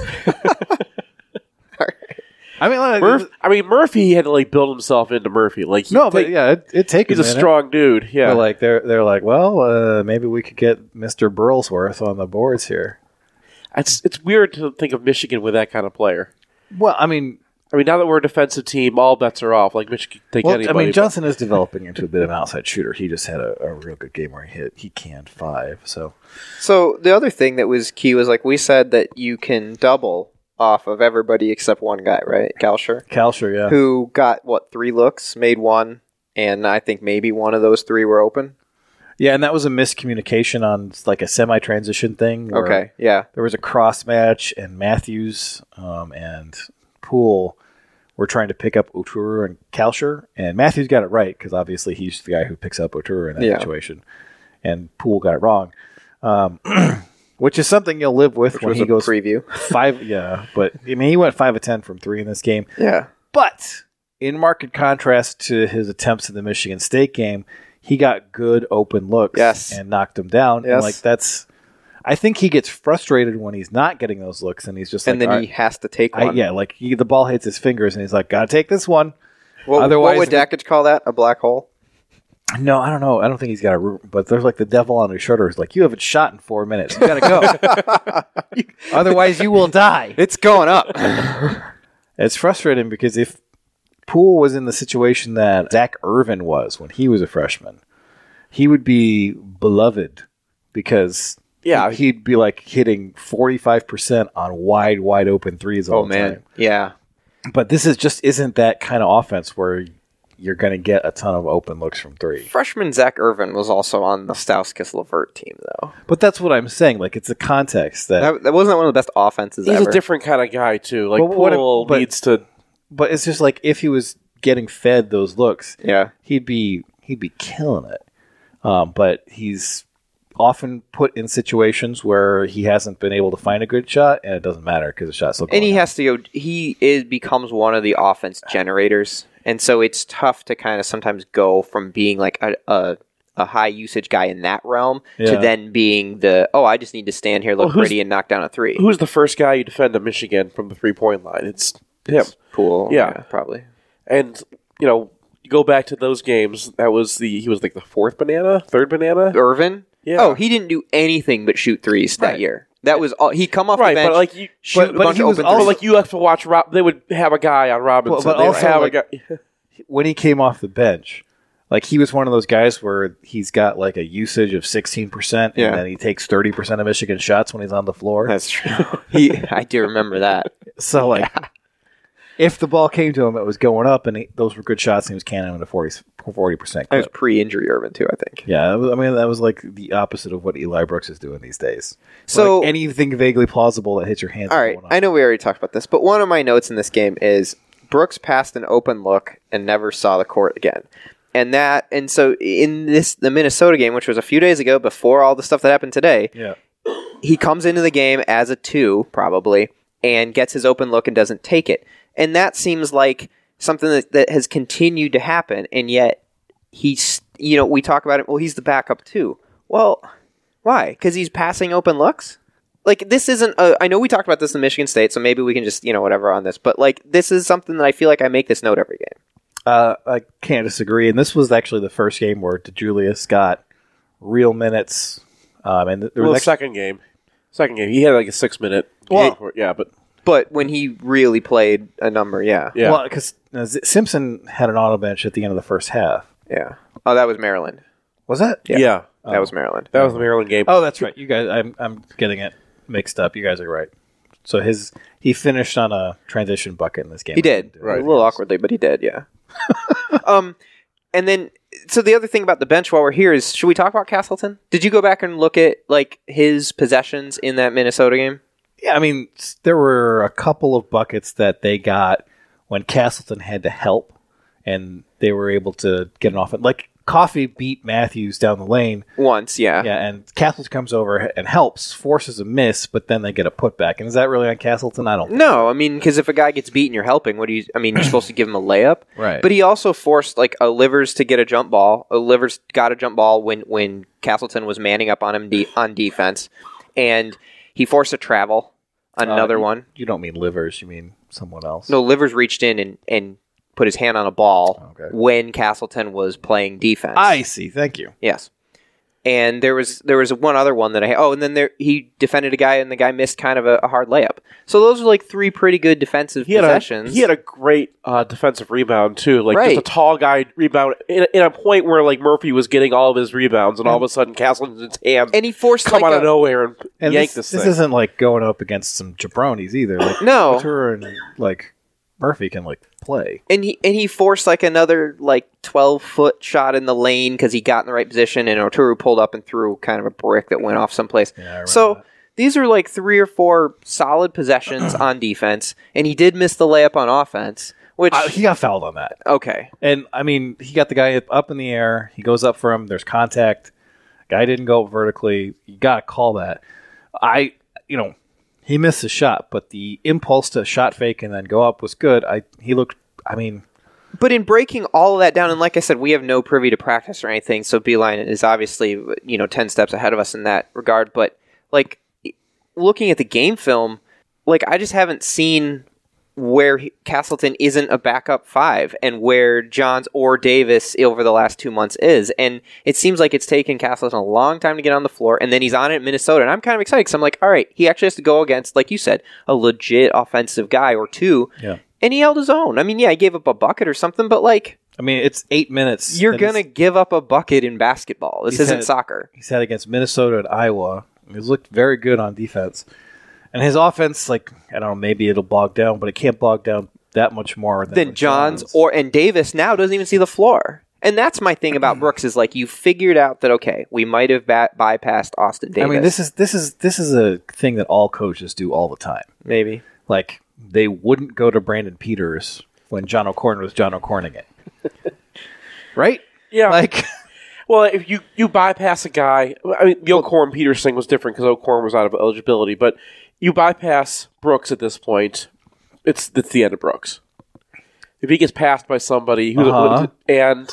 I mean, like, Murph, I mean, Murphy had to like build himself into Murphy. Like, no, take, but yeah, it, it takes. He's a, a strong dude. Yeah, but like they're they're like, well, uh, maybe we could get Mister Burlsworth on the boards here. It's it's weird to think of Michigan with that kind of player. Well, I mean, I mean, now that we're a defensive team, all bets are off. Like Michigan, can take well, anybody. I mean, Johnson is developing into a bit of an outside shooter. He just had a, a real good game where he hit he canned five. So, so the other thing that was key was like we said that you can double off of everybody except one guy, right? Kalsher. Kalsher, yeah. Who got, what, three looks, made one, and I think maybe one of those three were open. Yeah, and that was a miscommunication on like a semi-transition thing. Okay, yeah. There was a cross match, and Matthews um, and Poole were trying to pick up Oturu and Kalsher, and Matthews got it right, because obviously he's the guy who picks up Oturu in that yeah. situation, and Poole got it wrong. Um Which is something you'll live with Which when was he a goes preview. five. Yeah, but I mean, he went five of ten from three in this game. Yeah, but in marked contrast to his attempts in the Michigan State game, he got good open looks. Yes. And knocked them down. Yes. And like that's, I think he gets frustrated when he's not getting those looks, and he's just and like, then he right, has to take I, one. yeah, like he, the ball hits his fingers, and he's like, "Gotta take this one." What, Otherwise, what would Dakich call that? A black hole? No, I don't know. I don't think he's got a room, but there's like the devil on his shoulder. He's like, you haven't shot in four minutes. You gotta go. Otherwise, you will die. It's going up. It's frustrating because if Poole was in the situation that Zach Irvin was when he was a freshman, he would be beloved because yeah, he'd be like hitting forty-five percent on wide, wide open threes all oh, the man. time. Yeah. But this is just isn't that kind of offense where you're going to get a ton of open looks from three. Freshman Zach Irvin was also on the Stauskas-Levert team, though. But that's what I'm saying. Like, it's a context that... That, that wasn't one of the best offenses He's ever. a different kind of guy, too. Like, But what if- Poole but- needs to... But it's just like, if he was getting fed those looks, yeah. he'd be he'd be killing it. Um, but he's often put in situations where he hasn't been able to find a good shot, and it doesn't matter because the shot's still going And he out. has to go... He is becomes one of the offense generators. And so it's tough to kind of sometimes go from being like a, a, a high usage guy in that realm Yeah. to then being the, oh, I just need to stand here, look Well, who's- pretty, and knock down a three. Who's the first guy you defend at Michigan from the three-point line? It's him. Poole. Yeah. Yeah, probably. And, you know, you go back to those games, that was the... He was like the fourth banana? Third banana? Irvin? Yeah. Oh, he didn't do anything but shoot threes that Right. year. That was all. He come off Right, the bench, but like you... shoot but- a but bunch he of was open also- But threes. like you have to watch Rob... They would have a guy on Robinson. But- but they would also, have like- a guy... When he came off the bench, like he was one of those guys where he's got like a usage of sixteen percent, and Yeah. then he takes thirty percent of Michigan shots when he's on the floor. That's true. he, I do remember that. So like, if the ball came to him, it was going up, and he, those were good shots, and he was canning them to forty percent. That was pre-injury Irvin too, I think. Yeah, that was- I mean that was like the opposite of what Eli Brooks is doing these days. So- Like, anything vaguely plausible that hits your hands. All is right, going on. I know we already talked about this, but one of my notes in this game is Brooks passed an open look and never saw the court again. And that, and so in this the Minnesota game, which was a few days ago, before all the stuff that happened today, Yeah. he comes into the game as a two, probably, and gets his open look and doesn't take it. And that seems like something that, that has continued to happen, and yet he's, you know, we talk about it, well, he's the backup too. Well, why? Because he's passing open looks? Like, this isn't, a, I know we talked about this in Michigan State, so maybe we can just, you know, whatever on this, but, like, this is something that I feel like I make this note every game. Uh, I can't disagree. And this was actually the first game where DeJulius got real minutes. Um, and there was Well, the actually, second game. Second game. He had like a six-minute... Well- yeah, but... But when he really played a number, yeah. Yeah. well, because Simpson had an auto bench at the end of the first half. Yeah. Oh, that was Maryland. Was that? Yeah. Yeah. Oh. That was Maryland. That was the Maryland game. Oh, that's right. You guys, I'm I'm getting it mixed up. You guys are right. So his he finished on a transition bucket in this game. He did. Right. A little awkwardly, but he did, yeah. um, and then, so the other thing about the bench while we're here is, should we talk about Castleton? Did you go back and look at, like, his possessions in that Minnesota game? Yeah, I mean, s- there were a couple of buckets that they got when Castleton had to help, and they were able to get an offense. Like, Coffey beat Matthews down the lane. Once, yeah. Yeah, and Castleton comes over and helps, forces a miss, but then they get a putback. And is that really on Castleton? I don't think No, I mean, because if a guy gets beaten, you're helping. What do you? I mean, you're supposed to give him a layup, Right. But he also forced like a Livers to get a jump ball. A Livers got a jump ball when when Castleton was manning up on him de- on defense, and he forced a travel. Another Uh, you- one. You don't mean Livers, you mean someone else. No, Livers reached in and and put his hand on a ball Okay. when Castleton was playing defense. I see, thank you. Yes. And there was there was one other one that I oh and then there he defended a guy and the guy missed kind of a, a hard layup. So those are like three pretty good defensive He had, a, possessions. he had a great uh, defensive rebound too, like Right. just a tall guy rebound in, in a point where like Murphy was getting all of his rebounds, and all of a sudden Castleton's hand and he forced come like out a, of nowhere and, And yank this, this, this thing. isn't like going up against some jabronis either. Like No. Couture and like Murphy can like play. and he and he forced like another like twelve foot shot in the lane because he got in the right position and Oturu pulled up and threw kind of a brick that went off someplace. Yeah, I remember So that. these are like three or four solid possessions on defense, and he did miss the layup on offense, which Uh, he got fouled on that. okay. And I mean, he got the guy up- up in the air. He goes up for him. There's contact. Guy didn't go up vertically. You got to call that. I, you know, he missed his shot, but the impulse to shot fake and then go up was good. I he looked. I mean, But in breaking all of that down, and like I said, we have no privy to practice or anything, so Beeline is obviously, you know, ten steps ahead of us in that regard. But, like, looking at the game film, like, I just haven't seen where he, Castleton isn't a backup five and where Johns or Davis over the last two months is. And it seems like it's taken Castleton a long time to get on the floor, and then he's on it in Minnesota. And I'm kind of excited because I'm like, all right, he actually has to go against, like you said, a legit offensive guy or two. yeah. And he held his own. I mean, yeah, he gave up a bucket or something, but like, I mean, it's eight minutes. you're that going to he's- give up a bucket in basketball. This He's isn't had- soccer. He's had against Minnesota and Iowa. He's looked very good on defense. And his offense, like, I don't know, maybe it'll bog down, but it can't bog down that much more than Then with Johns or and Davis now doesn't even see the floor. And that's my thing about Brooks is like you figured out that okay, we might have ba- bypassed Austin Davis. I mean, this is this is this is a thing that all coaches do all the time. maybe. Like, they wouldn't go to Brandon Peters when John O'Corn was John O'Corning it. Right? Yeah. Like, Well, if you, you bypass a guy, I mean, the O'Corn Peters thing was different because O'Corn was out of eligibility, but you bypass Brooks at this point, it's it's the end of Brooks. If he gets passed by somebody, who, Uh-huh. and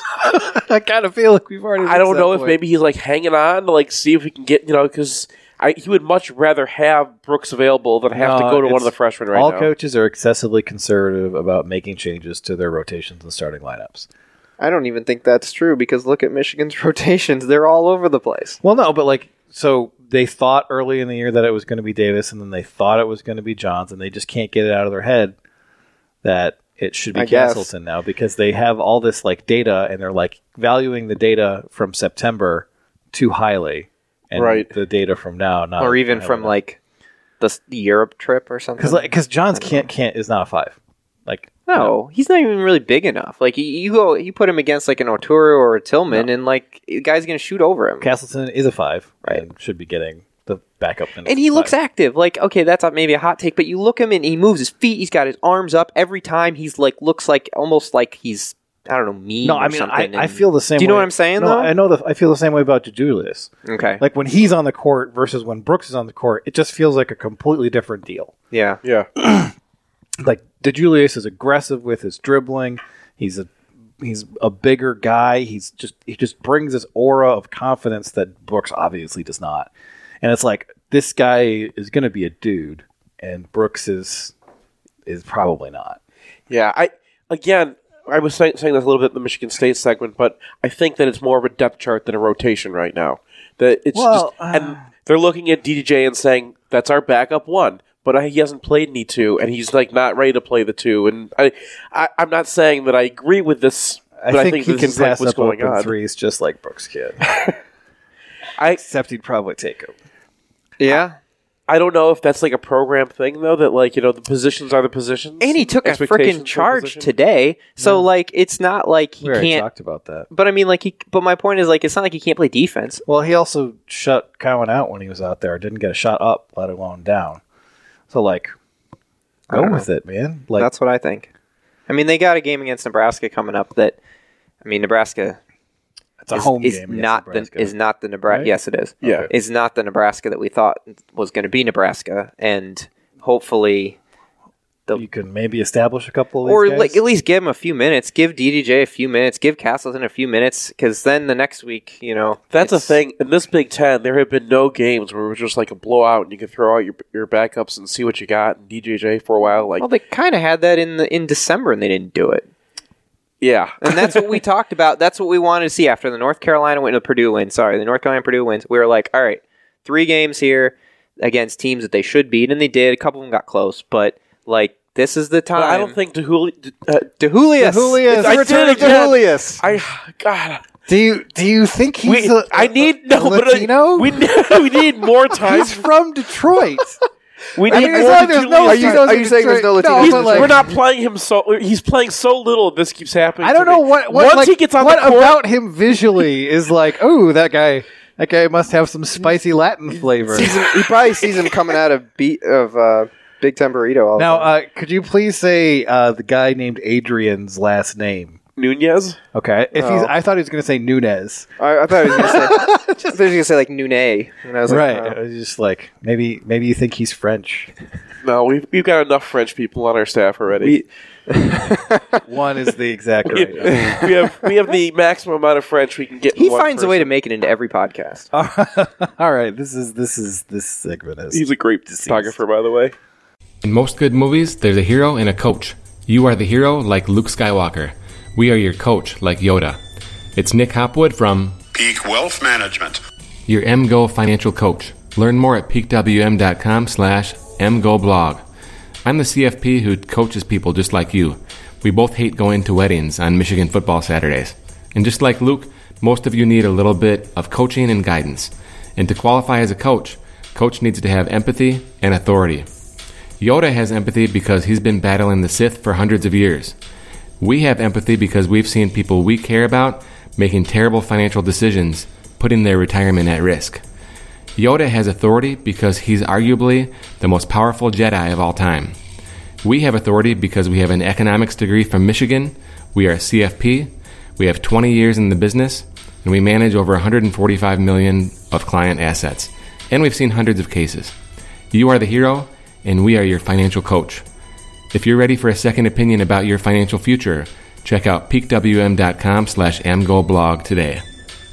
I kind of feel like we've already. I don't reached know that if point. maybe he's like hanging on to like see if he can get, you know, because he would much rather have Brooks available than have to No, go to one of it's- the freshmen right all now. coaches are excessively conservative about making changes to their rotations and starting lineups. I don't even think that's true because look at Michigan's rotations; they're all over the place. Well, no, but like, so they thought early in the year that it was going to be Davis, and then they thought it was going to be Johns, and they just can't get it out of their head that it should be I guess. Castleton now because they have all this like data, and they're like valuing the data from September too highly, and Right. the data from now, not or even highly from enough. like the, the Europe trip or something. because like because Johns can't can't is not a five, like no, he's not even really big enough. Like you, you go, you put him against like an Oturu or a Tillman, and like the guy's gonna shoot over him. Castleton is a five, Right. and should be getting the backup minutes. And he at looks five. active. Like, okay, that's not maybe a hot take, but you look him and he moves his feet. He's got his arms up every time. He's like, looks like almost like he's, I don't know, mean. No, or I mean, I, something. I And- feel the same. Do you know way. what I'm saying? No, though? I know that I feel the same way about Julius. Okay. Like when he's on the court versus when Brooks is on the court, it just feels like a completely different deal. yeah. Yeah. Like DeJulius is aggressive with his dribbling. He's a he's a bigger guy. He's just he just brings this aura of confidence that Brooks obviously does not. And it's like this guy is going to be a dude, and Brooks is is probably not. Yeah, I again, I was saying, saying this a little bit in the Michigan State segment, but I think that it's more of a depth chart than a rotation right now. That it's Well, just, and they're looking at D D J and saying that's our backup one, but he hasn't played any two, and he's like not ready to play the two. And I, I I'm not saying that I agree with this, I but think, I think he this can is like pass what's up going open on. threes just like Brooks can. I Except he'd probably take him. Yeah. I don't know if that's like a program thing though. That like you know the positions are the positions, And he took a Expectations freaking for charge position. today. So, like, it's not like he We already can't. talked about that. But I mean, like, he. But my point is, like, it's not like he can't play defense. Well, he also shut Cowan out when he was out there. Didn't get a shot up, let alone down. So, like, I go don't with know. it, man. Like, That's what I think. I mean, they got a game against Nebraska coming up that, I mean, Nebraska it's a is, home is game. against not Nebraska. the is not the Nebraska. Right? Yes, it is. Yeah. Is not the Nebraska that we thought was going to be Nebraska, and hopefully, You can maybe establish a couple of these or guys. like at least give him a few minutes. Give D D J a few minutes. Give Castleton a few minutes, because then the next week, you know, That's a it's- thing. In this Big Ten, there have been no games where it was just like a blowout and you can throw out your your backups and see what you got. And D J J for a while, like Well, they kind of had that in the in December, and they didn't do it. yeah, And that's what we talked about. That's what we wanted to see after the North Carolina win, the Purdue win. Sorry, the North Carolina Purdue wins. We were like, all right, three games here against teams that they should beat, and they did. A couple of them got close, but like this is the time. But I don't think DeHuli. Uh, DeJulius. DeJulius. I Return did of again. DeJulius. I God. Do you do you think he's We, a, I need no, but Latino? uh, we we need more time. He's from Detroit. We I need mean, it's more not- there's DeJulius. no Are you- Latinos are in you saying there's Detroit. no Latinos He's- in but, like, we're not playing him so. He's playing so little. This keeps happening. I don't to know me. what, what Once like, he gets on what the court, about him visually is like, oh, that guy, that guy must have some spicy Latin flavor. Sees him, he probably sees him coming out of beat of uh, Big Ten Burrito. All the Now, time. uh, could you please say uh, the guy named Adrian's last name? Nunez. Okay, if he's, Oh. I thought he was going to say Nunez. I, I thought he was going to say, I thought he was going to say like Nune, and I was Right, like, I was just like maybe maybe you think he's French. No, we've we've got enough French people on our staff already. We- One is the exact We, right. we have we have the maximum amount of French we can get. he in one finds a way to person. make it into every podcast. All right, this is this is this segment is. He's a great photographer, by the way. In most good movies, there's a hero and a coach. You are the hero like Luke Skywalker. We are your coach like Yoda. It's Nick Hopwood from Peak Wealth Management. your M G O financial coach. Learn more at peak w m dot com slash m go blog. I'm the C F P who coaches people just like you. We both hate going to weddings on Michigan football Saturdays. And just like Luke, most of you need a little bit of coaching and guidance. And to qualify as a coach, coach needs to have empathy and authority. Yoda has empathy because he's been battling the Sith for hundreds of years. We have empathy because we've seen people we care about making terrible financial decisions, putting their retirement at risk. Yoda has authority because he's arguably the most powerful Jedi of all time. We have authority because we have an economics degree from Michigan, we are C F P, we have twenty years in the business, and we manage over one hundred forty-five million dollars of client assets. And we've seen hundreds of cases. You are the hero, and we are your financial coach. If you're ready for a second opinion about your financial future, check out peak w m dot com slash m go blog today.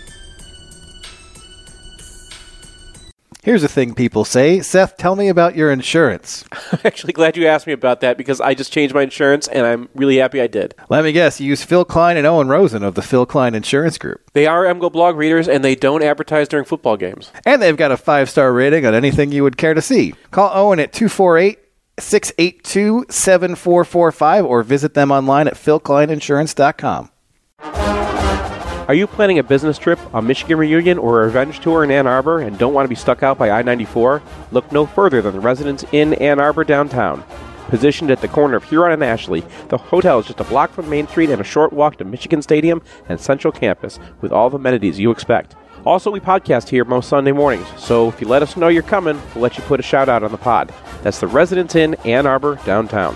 Here's a thing people say. Seth, tell me about your insurance. I'm actually glad you asked me about that because I just changed my insurance and I'm really happy I did. Let me guess, you use Phil Klein and Owen Rosen of the Phil Klein Insurance Group. They are M G O blog readers and they don't advertise during football games. And they've got a five-star rating on anything you would care to see. Call Owen at two four eight, six eight two, seven four four five or visit them online at phil klein insurance dot com. Are you planning a business trip, a Michigan reunion, or a revenge tour in Ann Arbor and don't want to be stuck out by I ninety-four? Look no further than the Residence Inn Ann Arbor downtown. Positioned at the corner of Huron and Ashley, the hotel is just a block from Main Street and a short walk to Michigan Stadium and Central Campus with all the amenities you expect. Also, we podcast here most Sunday mornings, so if you let us know you're coming, we'll let you put a shout out on the pod. That's the Residence Inn Ann Arbor downtown.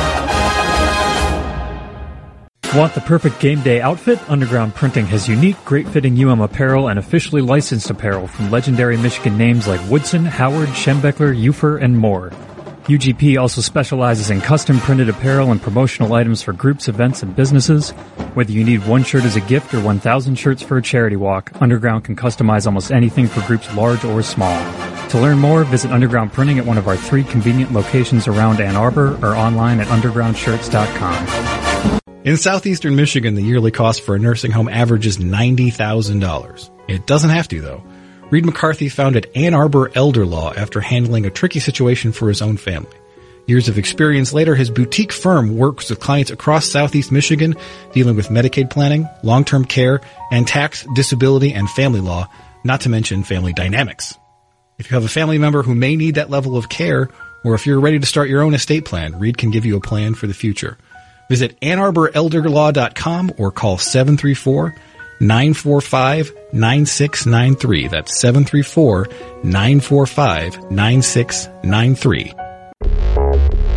Want the perfect game day outfit? Underground Printing has unique, great-fitting U M apparel and officially licensed apparel from legendary Michigan names like Woodson, Howard, Schembechler, Ufer, and more. U G P also specializes in custom-printed apparel and promotional items for groups, events, and businesses. Whether you need one shirt as a gift or one thousand shirts for a charity walk, Underground can customize almost anything for groups large or small. To learn more, visit Underground Printing at one of our three convenient locations around Ann Arbor or online at underground shirts dot com. In southeastern Michigan, the yearly cost for a nursing home averages ninety thousand dollars. It doesn't have to, though. Reed McCarthy founded Ann Arbor Elder Law after handling a tricky situation for his own family. Years of experience later, his boutique firm works with clients across southeast Michigan, dealing with Medicaid planning, long-term care, and tax, disability, and family law, not to mention family dynamics. If you have a family member who may need that level of care, or if you're ready to start your own estate plan, Reed can give you a plan for the future. Visit ann arbor elder law dot com or call seven three four, nine four five, nine six nine three. That's seven three four, nine four five, nine six nine three.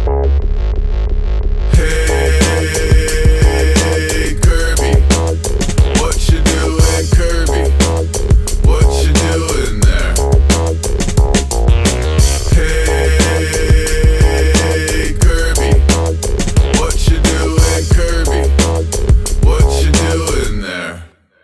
Hey, Kirby, what you doing, Kirby? What you doing there? Hey, Kirby, what you doing, Kirby? What you doing there?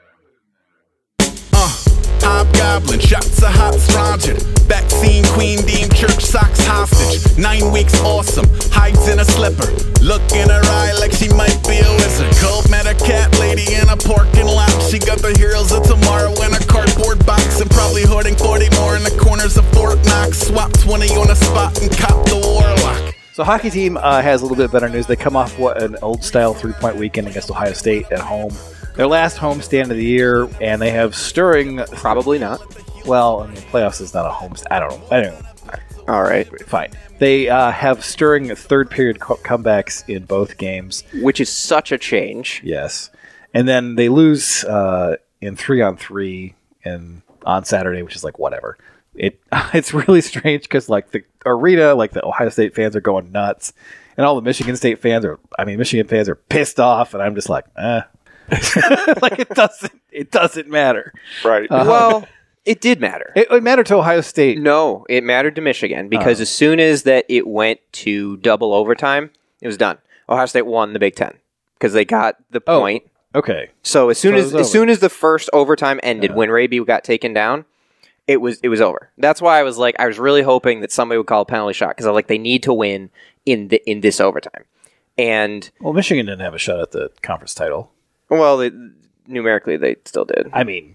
Uh, hobgoblin, shots of hot strontium. Vaccine queen deemed church socks hostage. Nine weeks awesome, hides in a slipper. Look in her eye like she might be a wizard. Cold met a cat lady in a parking lot. She got the heroes of tomorrow in a cardboard box. And probably hoarding forty more in the corners of Fort Knox. Swap twenty on a spot and cop the warlock. So hockey team uh, has a little bit better news. They come off what an old-style three-point weekend against Ohio State at home. Their last home stand of the year, and they have stirring... Probably not. Well, I mean, playoffs is not a home... St- I don't know. I don't know. All right. Fine. They uh, have stirring third-period co- comebacks in both games. Which is such a change. Yes. And then they lose uh, in three-on-three and on Saturday, which is like whatever. It It's really strange because like the arena, like the Ohio State fans are going nuts, and all the Michigan State fans are, I mean, Michigan fans are pissed off, and I'm just like, eh. Like it doesn't, it doesn't matter. Right. Uh, Well... It did matter. It, it mattered to Ohio State. No, it mattered to Michigan because Oh. as soon as that it went to double overtime, it was done. Ohio State won the Big Ten because they got the Oh, point. Okay. So as soon So it as was as over. soon as the first overtime ended, Yeah. when Raby got taken down, it was it was over. That's why I was like, I was really hoping that somebody would call a penalty shot because I was like, they need to win in the, in this overtime. And Well, Michigan didn't have a shot at the conference title. well, they, numerically they still did. I mean,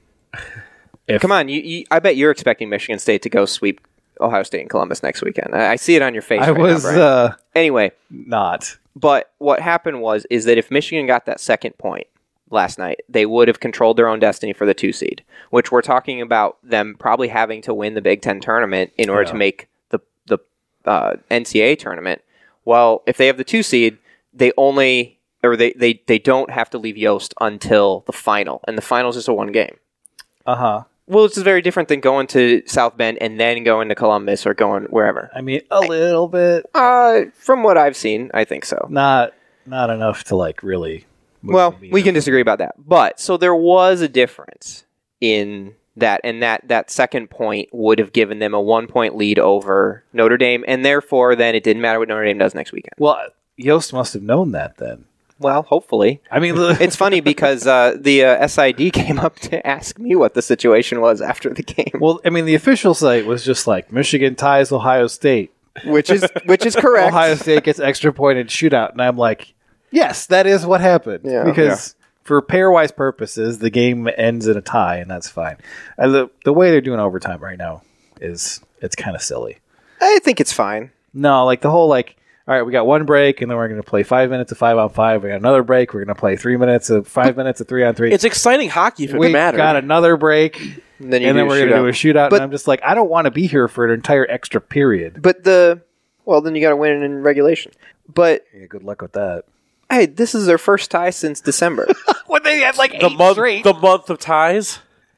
if, Come on, you, you, I bet you're expecting Michigan State to go sweep Ohio State and Columbus next weekend. I, I see it on your face. I right was now, Brian. uh, Anyway, not. but what happened was is that if Michigan got that second point last night, they would have controlled their own destiny for the two seed, which we're talking about them probably having to win the Big Ten tournament in order Yeah. to make the the uh, N C double A tournament. Well, if they have the two seed, they only or they, they, they don't have to leave Yost until the final, and the final is just a one game. Uh huh. Well, it's very different than going to South Bend and then going to Columbus or going wherever. I mean, a little bit. Uh, from what I've seen, I think so. Not not enough to like really. move Well, the we needle. can disagree about that. But so there was a difference in that, and that, that second point would have given them a one point lead over Notre Dame, and therefore then it didn't matter what Notre Dame does next weekend. Well, Yost must have known that then. Well, hopefully. I mean, It's funny because uh, the uh, S I D came up to ask me what the situation was after the game, well, I mean, the official site was just like Michigan ties Ohio State. which is which is correct. Ohio State gets extra point in shootout, and I'm like, yes, that is what happened. Yeah. because for pairwise purposes, the game ends in a tie, and that's fine. And the the way they're doing overtime right now is it's kind of silly. I think it's fine. No, like the whole like, all right, we got one break, and then we're going to play five minutes of five on five. We got another break. We're going to play three minutes of five minutes of three on three. It's exciting hockey if it we mattered. got another break, And then, you and do then a we're going to do a shootout. But- and I'm just like, I don't want to be here for an entire extra period. But the well, then you got to win in regulation. But Yeah, good luck with that. hey, this is their first tie since December. When they had like the month, the month of ties.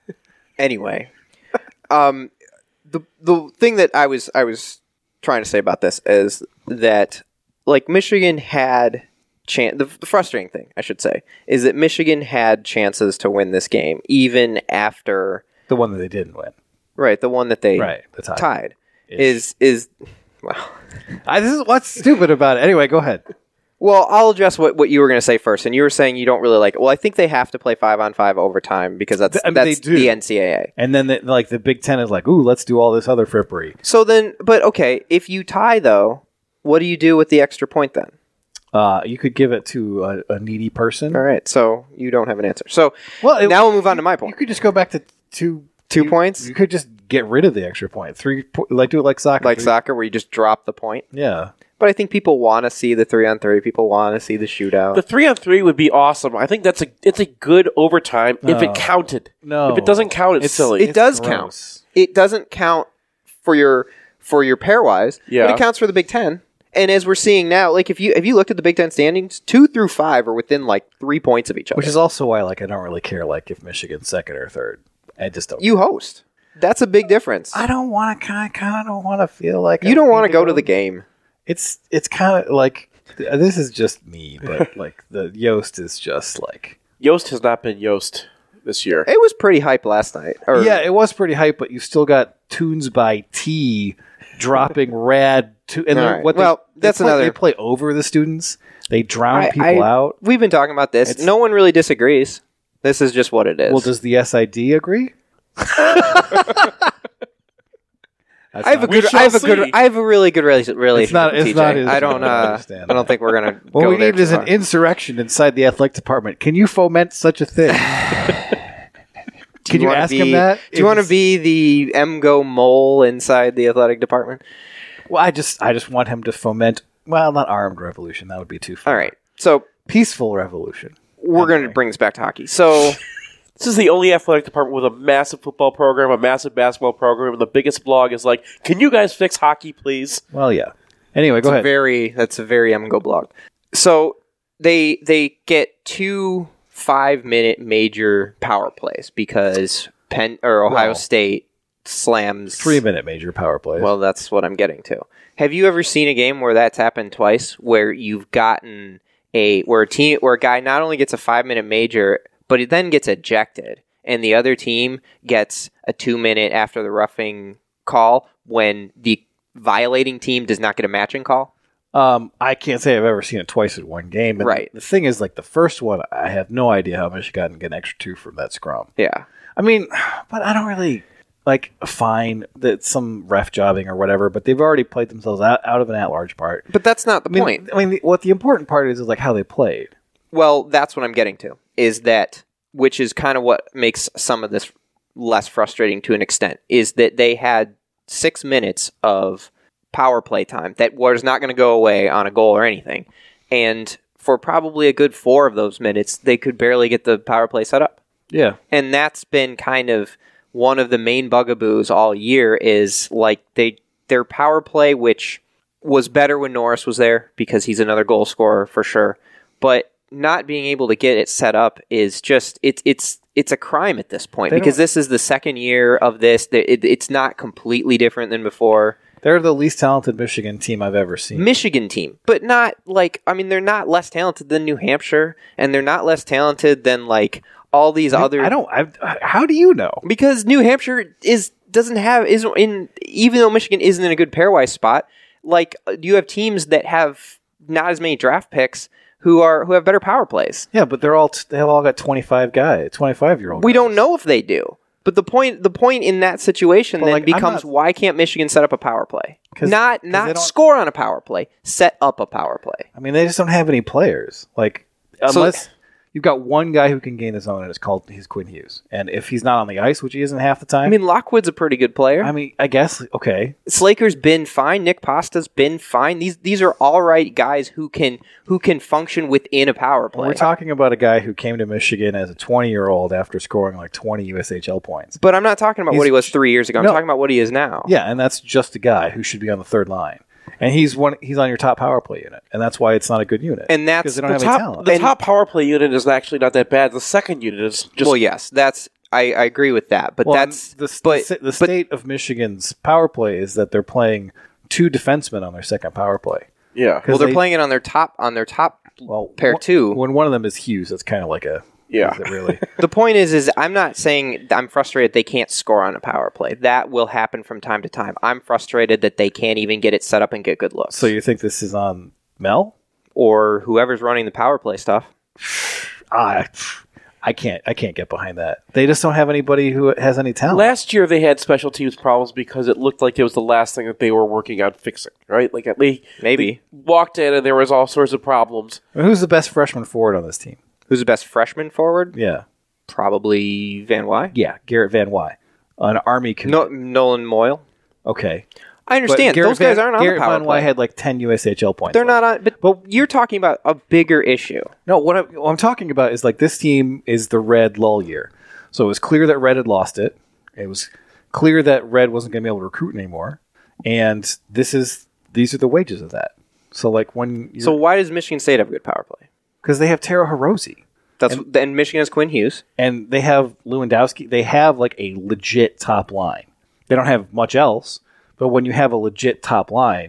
Anyway, um, the the thing that I was I was trying to say about this is that like Michigan had chan- the, the frustrating thing I should say is that Michigan had chances to win this game even after the one that they didn't win. right the one that they Right, the tie. tied Ish. is is well. I, this is what's stupid about it. Anyway, go ahead. Well, I'll address what, what you were going to say first, and you were saying you don't really like it. Well, I think they have to play five on five overtime because that's I mean, that's they do. the N C double A. And then the, like the Big Ten is like, ooh, let's do all this other frippery. So then, but okay, if you tie though, what do you do with the extra point then? Uh, you could give it to a, a needy person. All right, so you don't have an answer. So Well, it- now we'll move on to my point. You could just go back to two Two you- points? You could just get rid of the extra point. Three, po- like do it like soccer. Like Three- soccer, where you just drop the point. Yeah. But I think people want to see the three on three. People want to see the shootout. The three on three would be awesome. I think that's a it's a good overtime if No. it counted. No. If it doesn't count, it's, It's- silly. it does gross. count. It doesn't count for your for your pairwise, Yeah. but it counts for the Big Ten. And as we're seeing now, like if you if you looked at the Big Ten standings, two through five are within like three points of each other. Which is also why, like, I don't really care, like, if Michigan's second or third. I just don't. you host. That's a big difference. I don't want to kind of, kind of don't want to feel like you I don't need want to go to the game. It's it's kind of like this is just me, but like the Yost is just like Yost has not been Yost this year. It was pretty hype last night. Or, yeah, it was pretty hype, but you still got Tunes by T dropping rad. To, and All right. what they, well, that's they play, another. They play over the students. They drown I, people I, out. We've been talking about this. It's, no one really disagrees. This is just what it is. Well, does the S I D agree? I have a good. I have a good. I have a really good rela- relationship It's not, with it's T J. not his I don't. Uh, I don't think we're gonna. What go we there need is too an far. insurrection inside the athletic department. Can you foment such a thing? Can you, wanna ask be, him that? Do you want to be the M Go mole inside the athletic department? Well, I just, I just want him to foment. Well, not armed revolution. That would be too far. All right. So peaceful revolution. We're Anyway. going to bring this back to hockey. So this is the only athletic department with a massive football program, a massive basketball program, and the biggest blog is like, "Can you guys fix hockey, please?" Well, yeah. Anyway, go It's ahead. Very. That's a very M Go blog. So they they get two five minute major power plays because Penn or Ohio Well, State slams Three minute major power play. Well, that's what I'm getting to. Have you ever seen a game where that's happened twice, where you've gotten a where a team where a guy not only gets a five minute major, but he then gets ejected, and the other team gets a two minute after the roughing call when the violating team does not get a matching call? Um, I can't say I've ever seen it twice in one game. And Right. The thing is, like the first one, I have no idea how Michigan can get an extra two from that scrum. Yeah. I mean, but I don't really like fine that some ref jobbing or whatever. But they've already played themselves out, out of an at-large part. But that's not the I mean, point. I mean, the, what the important part is is like how they played. Well, that's what I'm getting to. Is that which is kind of what makes some of this less frustrating to an extent. Is that they had six minutes of power play time that was not going to go away on a goal or anything, and for probably a good four of those minutes, they could barely get the power play set up. Yeah, and that's been kind of one of the main bugaboos all year. Is like they their power play, which was better when Norris was there because he's another goal scorer for sure, but not being able to get it set up is just it's it's it's a crime at this point They because don't- this is the second year of this. It, it's not completely different than before. They're the least talented Michigan team I've ever seen. Michigan team, but not like I mean they're not less talented than New Hampshire, and they're not less talented than like all these I- other. I don't. I, how do you know? Because New Hampshire is doesn't have isn't in even though Michigan isn't in a good pairwise spot. Like you have teams that have not as many draft picks who are who have better power plays. Yeah, but they're all t- they have all got twenty five guys, twenty five year old. We don't know if they do. But the point the point in that situation But, then like, I'm becomes not- why can't Michigan set up a power play? 'Cause- Not 'cause they not don't- score on a power play, set up a power play. I mean, they just don't have any players. Like So- unless you've got one guy who can gain his own, and it's called he's Quinn Hughes. And if he's not on the ice, which he isn't half the time, I mean, Lockwood's a pretty good player. I mean, I guess okay. Slaker's been fine. Nick Pasta's been fine. These these are all right guys who can who can function within a power play. We're talking about a guy who came to Michigan as a twenty year old after scoring like twenty U S H L points. But I'm not talking about He's- what he was three years ago. I'm No. talking about what he is now. Yeah, and that's just a guy who should be on the third line. And he's one. He's on your top power play unit, and that's why it's not a good unit. And that's because they don't The have top, any talent. the And- top power play unit is actually not that bad. The second unit is just Well, yes, that's I, I agree with that. But Well, that's the, the, but the state of Michigan's power play is that they're playing two defensemen on their second power play. yeah. well, they're they- playing it on their top on their top Well, pair one- two. When one of them is Hughes, that's kind of like a Yeah. Is it really? The point is, is I'm not saying I'm frustrated they can't score on a power play. That will happen from time to time. I'm frustrated that they can't even get it set up and get good looks. So you think this is on Mel or whoever's running the power play stuff? I, I can't. I can't get behind that. They just don't have anybody who has any talent. Last year they had special teams problems because it looked like it was the last thing that they were working on fixing, right? Like at least Maybe. they walked in and there was all sorts of problems. Who's the best freshman forward on this team? Who's the best freshman forward? Yeah, Probably Van Wy. yeah, Garrett Van Wy, an Army commit. No, Nolan Moyle. Okay, I understand. But Garrett Those guys Van- aren't on Garrett the power Van Wy play. had like ten U S H L points. They're last not on. But, but you're talking about a bigger issue. No, what, I, what I'm talking about is like this team is the Red lull year. So it was clear that Red had lost it. It was clear that Red wasn't going to be able to recruit anymore. And this is these are the wages of that. So like when So why does Michigan State have a good power play? because they have Tara Hirose That's and, and Michigan has Quinn Hughes. and they have Lewandowski, they have like a legit top line. They don't have much else, but when you have a legit top line,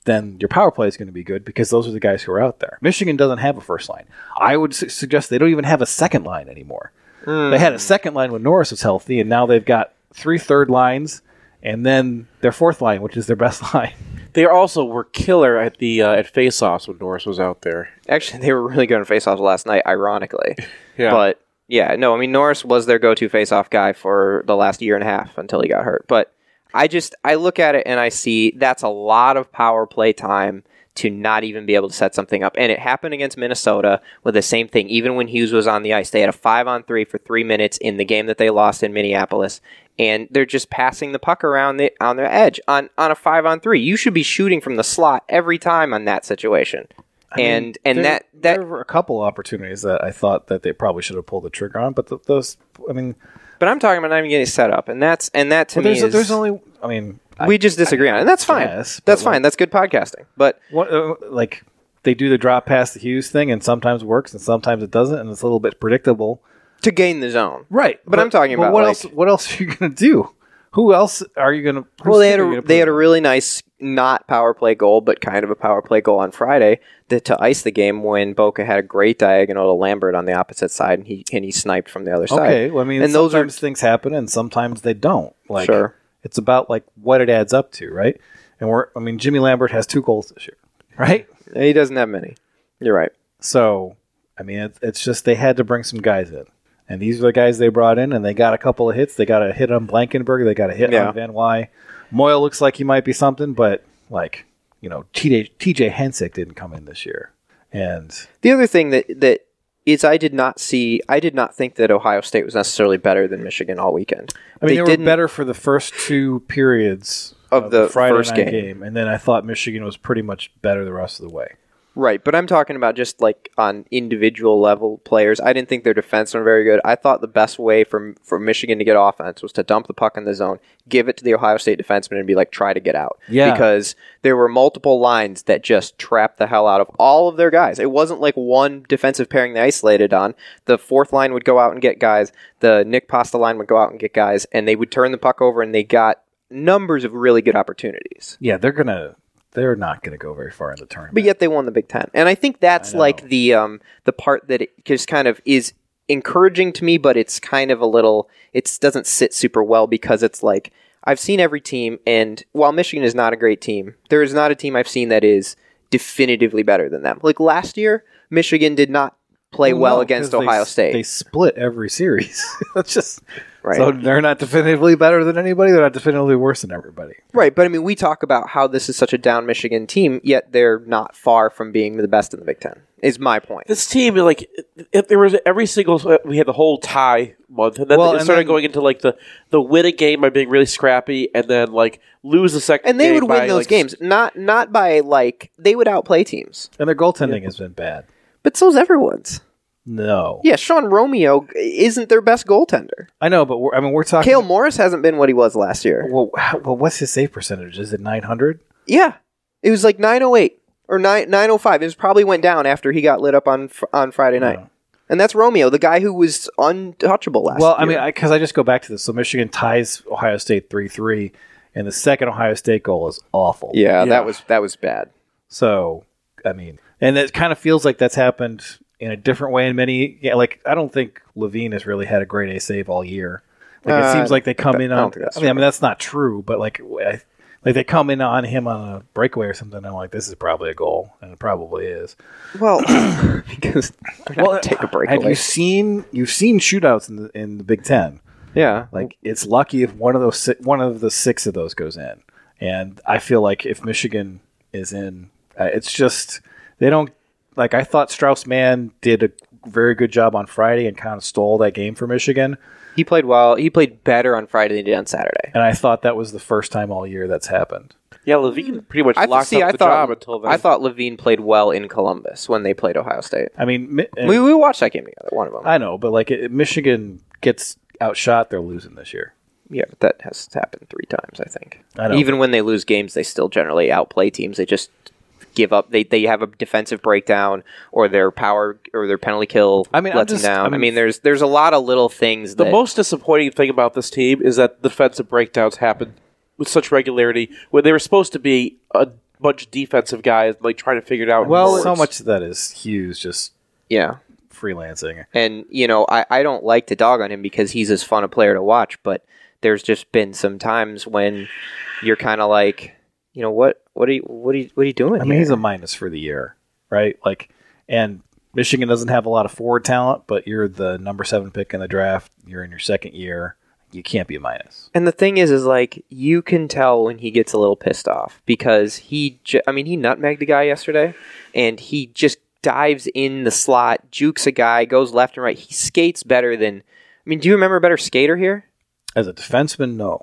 then your power play is going to be good because those are the guys who are out there. Michigan doesn't have a first line. I would su- suggest they don't even have a second line anymore. Mm. They had a second line when Norris was healthy, and now they've got three third lines, and then their fourth line, which is their best line. They also were killer at the uh, at faceoffs when Norris was out there. Actually, they were really good at faceoffs last night, ironically. Yeah. But, yeah, no, I mean, Norris was their go-to faceoff guy for the last year and a half until he got hurt. But I just, I look at it and I see that's a lot of power play time to not even be able to set something up. And it happened against Minnesota with the same thing. Even when Hughes was on the ice, they had a five on three for three minutes in the game that they lost in Minneapolis. And they're just passing the puck around the, on their edge on, on a five on three. You should be shooting from the slot every time on that situation. I and mean, and there, that, that there were a couple opportunities that I thought that they probably should have pulled the trigger on, but th- those, I mean, but I'm talking about not even getting set up, and that's and that to well, me there's, is there's only, I mean, we I, just disagree I, on it, and that's fine. Yes, that's fine. Like, that's good podcasting. But what, uh, like they do the drop past the Hughes thing, and sometimes it works, and sometimes it doesn't, and it's a little bit predictable to gain the zone, right? But, but I'm talking but about what like, else? What else are you going to do? Who else are you going to? Well, they had a they had a really nice not power play goal, but kind of a power play goal on Friday that, to ice the game when Boca had a great diagonal to Lambert on the opposite side, and he and he sniped from the other side. Okay, well, I mean, and sometimes those are, things happen, and sometimes they don't. Like, sure, it's about like what it adds up to, right? And we're, I mean, Jimmy Lambert has two goals this year, right? He doesn't have many. You're right. So, I mean, it, it's just they had to bring some guys in. And these are the guys they brought in, and they got a couple of hits. They got a hit on Blankenberg. They got a hit yeah. on Van Wy. Moyle looks like he might be something, but, like, you know, T J Hensick didn't come in this year. And the other thing that, that is I did not see, I did not think that Ohio State was necessarily better than Michigan all weekend. I mean, they, they were better for the first two periods of, of the, the Friday first night game. game. And then I thought Michigan was pretty much better the rest of the way. Right, but I'm talking about just like on individual level players. I didn't think their defense were very good. I thought the best way for for Michigan to get offense was to dump the puck in the zone, give it to the Ohio State defenseman, and be like, try to get out. Yeah. Because there were multiple lines that just trapped the hell out of all of their guys. It wasn't like one defensive pairing they isolated on. The fourth line would go out and get guys. The Nick Pasta line would go out and get guys, and they would turn the puck over, and they got numbers of really good opportunities. Yeah, they're going to... They're not going to go very far in the tournament. But yet they won the Big Ten. And I think that's I like the um, the part that it just kind of is encouraging to me, but it's kind of a little, it doesn't sit super well because it's like, I've seen every team, and while Michigan is not a great team, there is not a team I've seen that is definitively better than them. Like last year, Michigan did not play well, well no, against they, Ohio State. They split every series. That's just... Right. So they're not definitively better than anybody. They're not definitively worse than everybody. Right, but I mean, we talk about how this is such a down Michigan team, yet they're not far from being the best in the Big Ten, is my point. This team, like, if there was every single, we had the whole tie month, and then well, it started then, going into, like, the, the win a game by being really scrappy, and then, like, lose the second game. And they would win by, those like, games, not not by, like, they would outplay teams. And their goaltending yeah. has been bad. But so's everyone's. No. Yeah, Sean Romeo isn't their best goaltender. I know, but we're, I mean, we're talking. Cale Morris hasn't been what he was last year. Well, well what's his save percentage? Is it nine hundred? Yeah, it was like nine oh eight or nine nine oh five. It was probably went down after he got lit up on on Friday night. No. And that's Romeo, the guy who was untouchable last well, year. Well, I mean, because I, I just go back to this. So Michigan ties Ohio State three three, and the second Ohio State goal is awful. Yeah, yeah, that was that was bad. So, I mean, and it kind of feels like that's happened in a different way in many, yeah. Like I don't think Levine has really had a great A save all year. Like it uh, seems like they come in on. I, I mean, I mean that's not true, but like, I, like they come in on him on a breakaway or something. And I'm like, this is probably a goal, and it probably is. Well, because well, take a breakaway. Have you seen you've seen shootouts in the in the Big Ten? Yeah, like it's lucky if one of those one of the six of those goes in, and I feel like if Michigan is in, uh, it's just they don't. Like, I thought Strauss-Mann did a very good job on Friday and kind of stole that game for Michigan. He played well. He played better on Friday than he did on Saturday. And I thought that was the first time all year that's happened. Yeah, Levine pretty much I locked see, up I the thought, job until then. I thought Levine played well in Columbus when they played Ohio State. I mean... We, we watched that game together, one of them. I know, but, like, it, Michigan gets outshot, they're losing this year. Yeah, but that has happened three times, I think. I know. Even when they lose games, they still generally outplay teams. They just... give up. They they have a defensive breakdown, or their power or their penalty kill I mean, lets just, them down. I mean, I mean, there's there's a lot of little things. The that, most disappointing thing about this team is that defensive breakdowns happen with such regularity when they were supposed to be a bunch of defensive guys, like trying to figure it out. Well, in so boards. much of that is Hughes just Yeah. freelancing. And, you know, I, I don't like to dog on him because he's as fun a player to watch, but there's just been some times when you're kind of like, you know, what what are you what are you what are you doing? I mean, here? he's a minus for the year, right? Like, and Michigan doesn't have a lot of forward talent, but you're the number seven pick in the draft. You're in your second year. You can't be a minus. And the thing is, is like, you can tell when he gets a little pissed off because he, ju- I mean, he nutmegged the guy yesterday, and he just dives in the slot, jukes a guy, goes left and right. He skates better than, I mean, do you remember a better skater here? As a defenseman, no.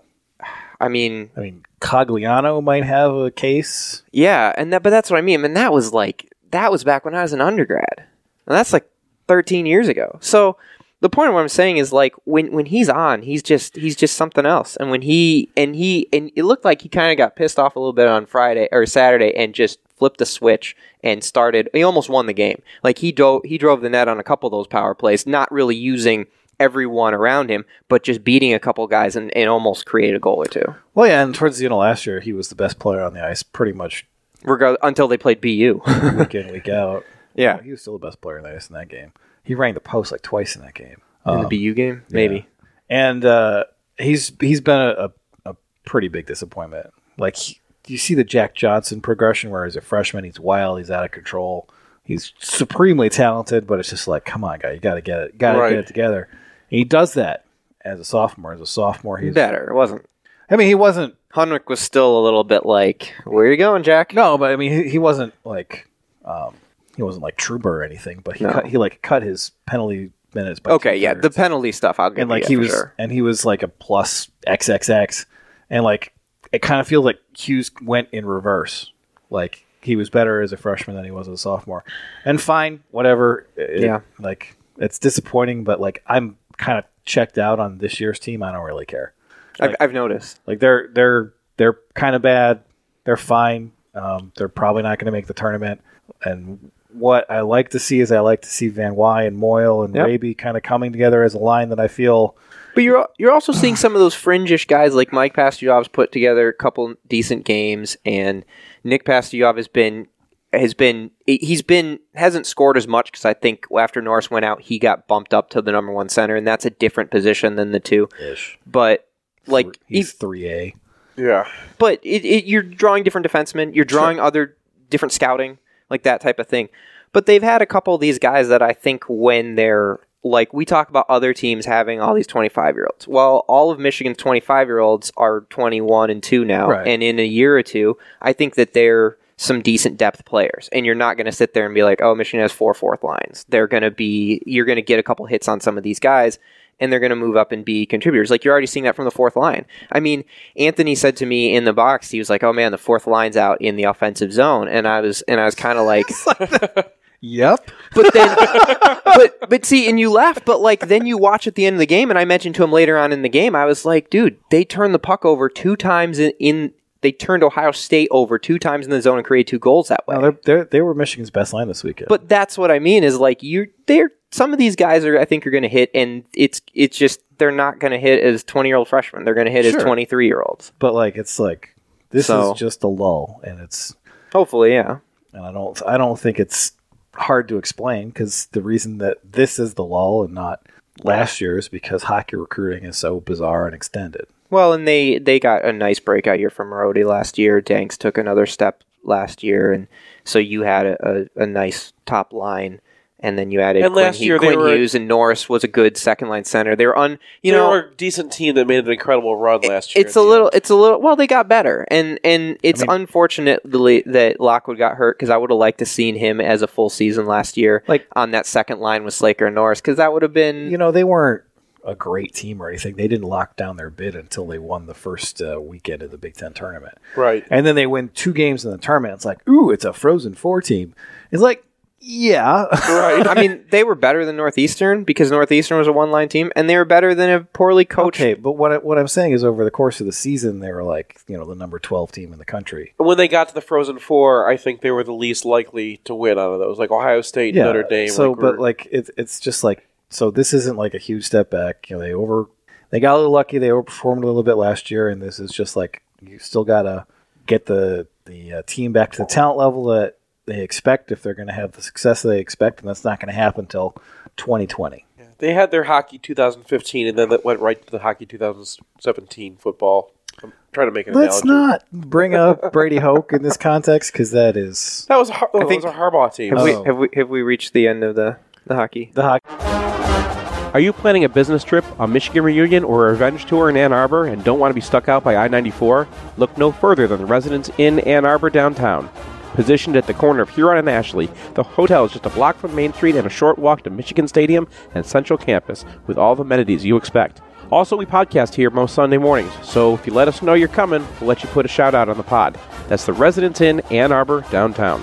I mean, I mean, Cogliano might have a case. Yeah, and that, but that's what I mean. And that was like, that was back when I was an undergrad. And that's like thirteen years ago. So the point of what I'm saying is like when, when he's on, he's just he's just something else. And when he and he and it looked like he kind of got pissed off a little bit on Friday or Saturday and just flipped the switch and started. He almost won the game. Like he drove he drove the net on a couple of those power plays, not really using everyone around him, but just beating a couple guys and, and almost create a goal or two. Well, yeah, and towards the end of last year, he was the best player on the ice pretty much Regard- until they played B U. week in, week out. Yeah. Well, he was still the best player on the ice in that game. He rang the post like twice in that game. In the Um, B U game? Maybe. yeah. And uh, he's he's been a, a, a pretty big disappointment. Like, he, you see the Jack Johnson progression where he's a freshman, he's wild, he's out of control. He's supremely talented, but it's just like, come on, guy, you got to get it, got to Right. get it together. And he does that as a sophomore. As a sophomore, he's Better. It wasn't. I mean, he wasn't. Hunwick was still a little bit like, where are you going, Jack? No, but I mean, he, he wasn't like, um, he wasn't like Truber or anything. But he No. cut, he like cut his penalty minutes. By Okay, yeah, two-thirds. the penalty stuff, I'll give and like you he for was, sure. and he was like a plus X X X, and like it kind of feels like Hughes went in reverse. Like he was better as a freshman than he was as a sophomore, and fine, whatever. It- Yeah. like it's disappointing, but like I'm kind of checked out on this year's team. I don't really care. I've, I've noticed. Like they're they're they're kind of bad. They're fine. Um, they're probably not going to make the tournament. And what I like to see is I like to see Van Wy and Moyle and Yep. Raby kind of coming together as a line that I feel. But you're you're also seeing some of those fringish guys like Mike Pastujov's put together a couple decent games, and Nick Pastujov has been has been he's been hasn't scored as much because I think after Norris went out he got bumped up to the number one center, and that's a different position than the two. Ish. But like He's three A. Yeah. But it, it, you're drawing different defensemen. You're drawing other different scouting, like that type of thing. But they've had a couple of these guys that I think when they're, like, we talk about other teams having all these twenty-five-year-olds. Well, all of Michigan's twenty-five-year-olds are twenty-one and two now. Right. And in a year or two, I think that they're some decent depth players. And you're not going to sit there and be like, oh, Michigan has four fourth lines. They're going to be, you're going to get a couple hits on some of these guys, and they're going to move up and be contributors. Like, you're already seeing that from the fourth line. I mean, Anthony said to me in the box, he was like, oh man, the fourth line's out in the offensive zone. And I was, and I was kind of like, Yep. but then, but, but see, and you laugh, but like, then you watch at the end of the game, and I mentioned to him later on in the game, I was like, dude, they turned the puck over two times in, in they turned Ohio State over two times in the zone and created two goals that way. No, they're, they're, they were Michigan's best line this weekend. But that's what I mean is like you they're some of these guys are I think are going to hit, and it's it's just they're not going to hit as twenty-year-old freshmen. They're going to hit Sure. as twenty-three-year-olds. But like it's like this So- is just a lull, and it's Hopefully, yeah. and I don't I don't think it's hard to explain because the reason that this is the lull and not last year is because hockey recruiting is so bizarre and extended. Well, and they, they got a nice breakout year from Marody last year. Danks took another step last year, and so you had a, a, a nice top line, and then you added And Quinn, last He- year they Quinn were- Hughes, and Norris was a good second line center. They were un, you they know, were a decent team that made an incredible run last year. it's a little, it's a little. Well, they got better, and and it's unfortunate that Lockwood got hurt because I would have liked to seen him as a full season last year, like on that second line with Slaker and Norris, because that would have been, You know, they weren't a great team or anything. They didn't lock down their bid until they won the first uh, weekend of the Big Ten tournament. Right. And then they win two games in the tournament. It's like, ooh, it's a Frozen Four team. It's like, yeah. Right. I mean, they were better than Northeastern because Northeastern was a one-line team, and they were better than a poorly coached. Okay, but what I, what I'm saying is over the course of the season, they were like, you know, the number twelve team in the country. When they got to the Frozen Four, I think they were the least likely to win out of those, like Ohio State, Notre Dame. So, like, but were- like, it, it's just like, so this isn't like a huge step back. You know, they over, they got a little lucky. They overperformed a little bit last year, and this is just like, you still got to get the the uh, team back to the talent level that they expect if they're going to have the success they expect, and that's not going to happen until twenty twenty. Yeah. They had their hockey two thousand fifteen, and then that went right to the hockey two thousand seventeen football. I'm trying to make an Let's analogy. not bring up Brady Hoke in this context because that is That was, a, Har- that I think- was a Harbaugh team. Have, Oh. we, have we have we reached the end of the, the hockey? the hockey. Are you planning a business trip, a Michigan reunion, or a revenge tour in Ann Arbor and don't want to be stuck out by I ninety-four? Look no further than the Residence Inn Ann Arbor downtown. Positioned at the corner of Huron and Ashley, the hotel is just a block from Main Street and a short walk to Michigan Stadium and Central Campus with all the amenities you expect. Also, we podcast here most Sunday mornings, so if you let us know you're coming, we'll let you put a shout out on the pod. That's the Residence Inn Ann Arbor downtown.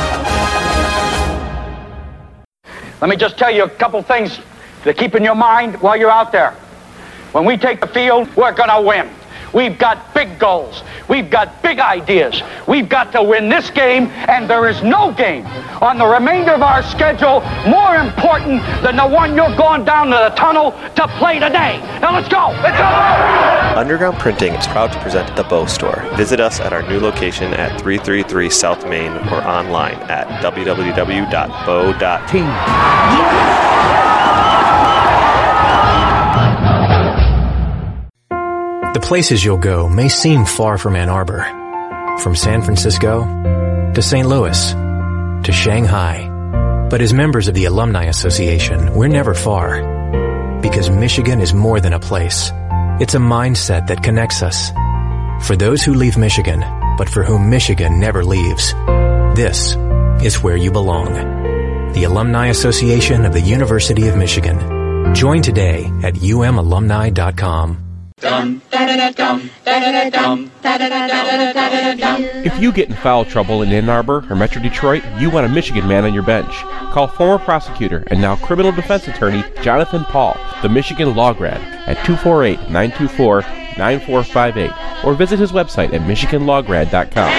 Let me just tell you a couple things to keep in your mind while you're out there. When we take the field, we're going to win. We've got big goals. We've got big ideas. We've got to win this game, and there is no game on the remainder of our schedule more important than the one you're going down to the tunnel to play today. Now let's go. Let's go. Underground Printing is proud to present the Bow Store. Visit us at our new location at three thirty-three South Main or online at w w w dot bow dot team. The places you'll go may seem far from Ann Arbor. From San Francisco to Saint Louis to Shanghai. But as members of the Alumni Association, we're never far. Because Michigan is more than a place. It's a mindset that connects us. For those who leave Michigan, but for whom Michigan never leaves, this is where you belong. The Alumni Association of the University of Michigan. Join today at u m alumni dot com. If you get in foul trouble in Ann Arbor or Metro Detroit, you want a Michigan man on your bench. Call former prosecutor and now criminal defense attorney Jonathan Paul, the Michigan Law Grad, at two four eight, nine two four, nine four five eight or visit his website at michigan law grad dot com.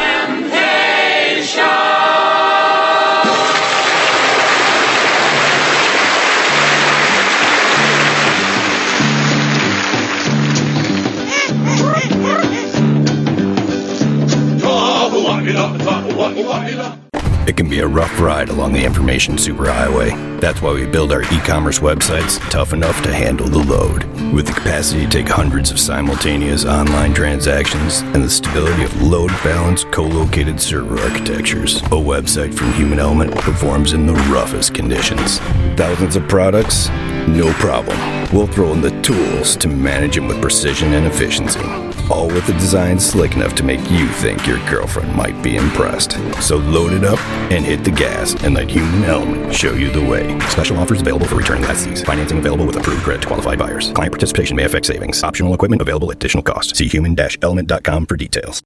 It can be a rough ride along the information superhighway. That's why we build our e-commerce websites tough enough to handle the load. With the capacity to take hundreds of simultaneous online transactions and the stability of load-balanced, co-located server architectures, a website from Human Element performs in the roughest conditions. Thousands of products? No problem. We'll throw in the tools to manage them with precision and efficiency. All with a design slick enough to make you think your girlfriend might be impressed. So load it up and hit the gas and let Human Element show you the way. Special offers available for returning lessees. Financing available with approved credit to qualified buyers. Client participation may affect savings. Optional equipment available at additional cost. See human dash element dot com for details.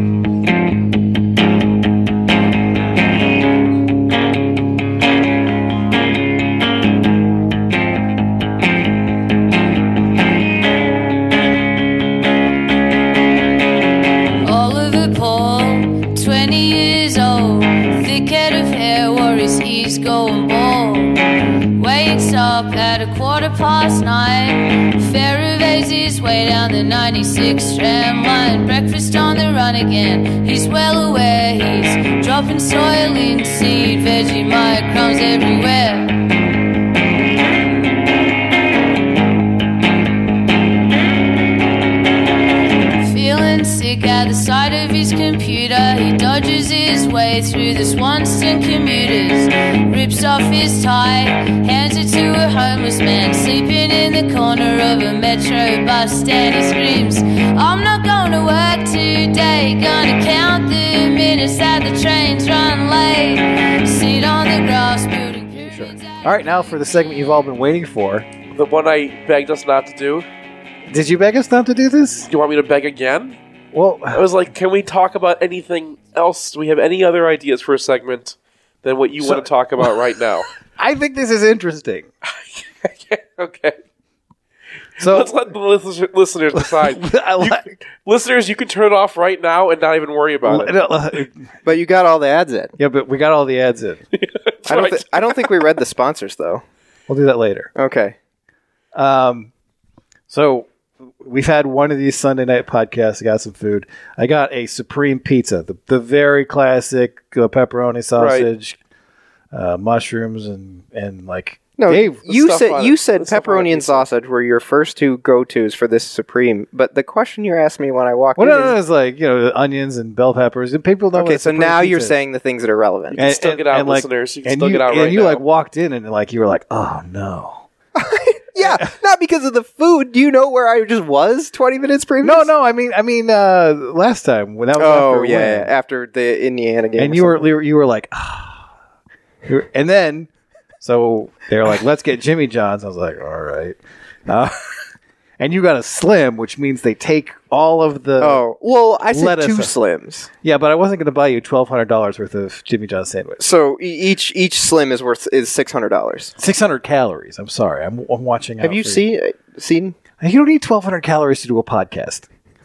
Oliver Paul, twenty years old, thick head of hair, worries he's going bald. Wakes up at a quarter past nine, fair evades his way down the ninety-six tram line. Breakfast on the run again, he's well aware he's dropping soil in seed, Vegemite crumbs everywhere. Feeling sick at the sight of his computer, he dodges his way through the Swanson commuters, rips off his tie, hands it to a homeless man sleeping in the corner of a metro bus stand. He screams, I'm not going to work today, gonna count the minutes that the trains run late, sit on the grass building pyramids. All right, now for the segment you've all been waiting for. The one I begged us not to do. Did you beg us not to do this? Do you want me to beg again? Well, I was like, can we talk about anything else? Do we have any other ideas for a segment than what you So- want to talk about right now? I think this is interesting. Okay. So let's let the listeners, listeners decide. I You- like- listeners, you can turn it off right now and not even worry about it. But you got all the ads in. Yeah, but we got all the ads in. I don't, th- I don't think we read the sponsors, though. We'll do that later. Okay. Um, so we've had one of these Sunday night podcasts. I got some food. I got a Supreme Pizza, the the very classic uh, pepperoni sausage, right. uh, mushrooms, and and like. No, Dave, you said you said pepperoni and sausage were your first two go-tos for this Supreme. But the question you asked me when I walked well, in no, no, is, no, it's like you know onions and bell peppers. And people know. Okay, what so Supreme now Pizza you're is. saying the things that are relevant. You can still get out, like, listeners. You can and still you, get out and right you now. like walked in and like you were like, oh no. Yeah, not because of the food. Do you know where I just was twenty minutes previous? No, no. I mean, I mean, uh, last time when that was Oh after a yeah, win. yeah, after the Indiana game, and or you were, something. you were you were like, ah. You were- and then so they were like, let's get Jimmy John's. I was like, all right. Uh, and you got a slim, which means they take all of the. Oh well, I said lettuce- two slims. Yeah, but I wasn't going to buy you twelve hundred dollars worth of Jimmy John's sandwich. So e- each each slim is worth is six hundred dollars. Six hundred calories. I'm sorry. I'm, I'm watching. Have out you for seen seen? You don't need twelve hundred calories to do a podcast.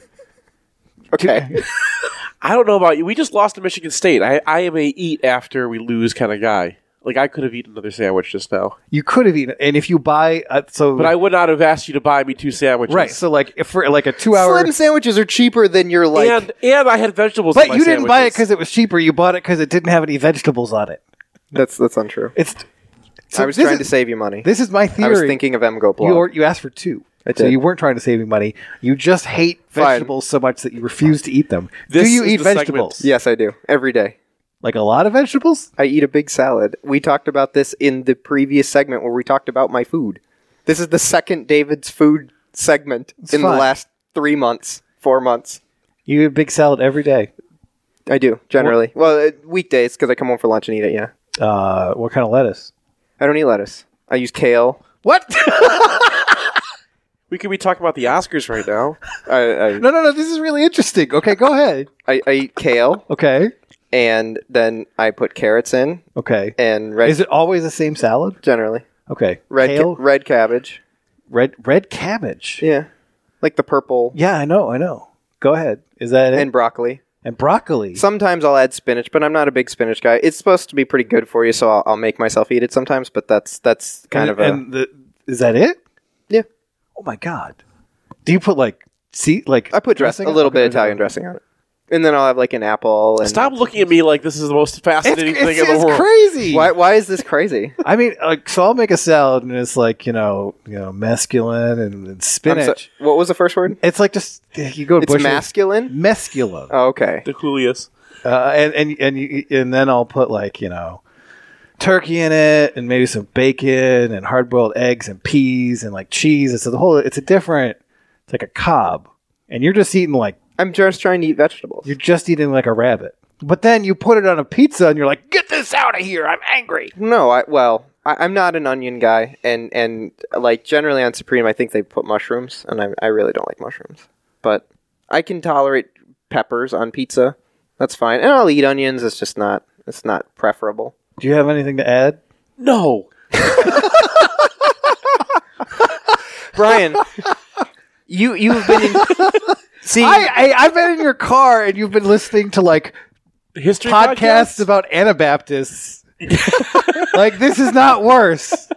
Okay. I don't know about you. We just lost to Michigan State. I, I am a eat after we lose kind of guy. Like, I could have eaten another sandwich just now. You could have eaten, and if you buy, uh, so But I would not have asked you to buy me two sandwiches. right. So like, if for like a two-hour, Slim sandwiches are cheaper than your like. and and I had vegetables. in but my you didn't buy it sandwiches. because it was cheaper. You bought it because it didn't have any vegetables on it. That's that's untrue. It's. So I was this trying is- to save you money. This is my theory. I was thinking of M Go Blog. You, or, you asked for two. I So did. you weren't trying to save me money. You just hate Fine. vegetables so much that you refuse to eat them. This do you is eat the segment. vegetables? Yes, I do every day. Like a lot of vegetables? I eat a big salad. We talked about this in the previous segment where we talked about my food. This is the second David's food segment It's in fine. the last three months, four months. You eat a big salad every day. I do generally. Well, uh, weekdays because I come home for lunch and eat it. Yeah, Uh, what kind of lettuce? I don't eat lettuce. I use kale. What? We could be talking about the Oscars right now. I I, No, no, no. This is really interesting. Okay, go ahead. I, I eat kale, Okay. and then I put carrots in Okay. and red. Is it always the same salad? generally Okay. red ca- Kale, red cabbage? red, red cabbage. Yeah, like the purple Yeah, I know, I know. Go ahead. Is that it? and broccoli. And broccoli. Sometimes I'll add spinach, but I'm not a big spinach guy. It's supposed to be pretty good for you, so I'll, I'll make myself eat it sometimes. But that's that's kind and, of a and the, is that it? yeah. Oh my god. Do you put like see like I put dress, dressing a on- little okay, bit of Italian dressing on it, and then I'll have like an apple. And Stop looking at me like this is the most It's, fascinating it's, thing in the it's world. crazy. Why? Why is this crazy? I mean, like, so I'll make a salad and it's like you know, you know, mescaline and, and I'm spinach. so- what was the first word? It's like just you go to It's Bush's- masculine. mescaline, Oh, okay. The Julius. uh, and and and you, and then I'll put like you know, turkey in it and maybe some bacon and hard boiled eggs and peas and like cheese. It's a whole. It's a different. It's like a cob, and you're just eating like I'm just trying to eat vegetables. you're just eating like a rabbit. But then you put it on a pizza and you're like, get this out of here! I'm angry. No, I well, I, I'm not an onion guy, and and like generally on Supreme, I think they put mushrooms, and I I really don't like mushrooms, but I can tolerate peppers on pizza. That's fine, and I'll eat onions. It's just not it's not preferable. Do you have anything to add? No. Brian, you you've been in, see. I, I I've been in your car and you've been listening to like History podcasts podcasts? about Anabaptists. Like this is not worse.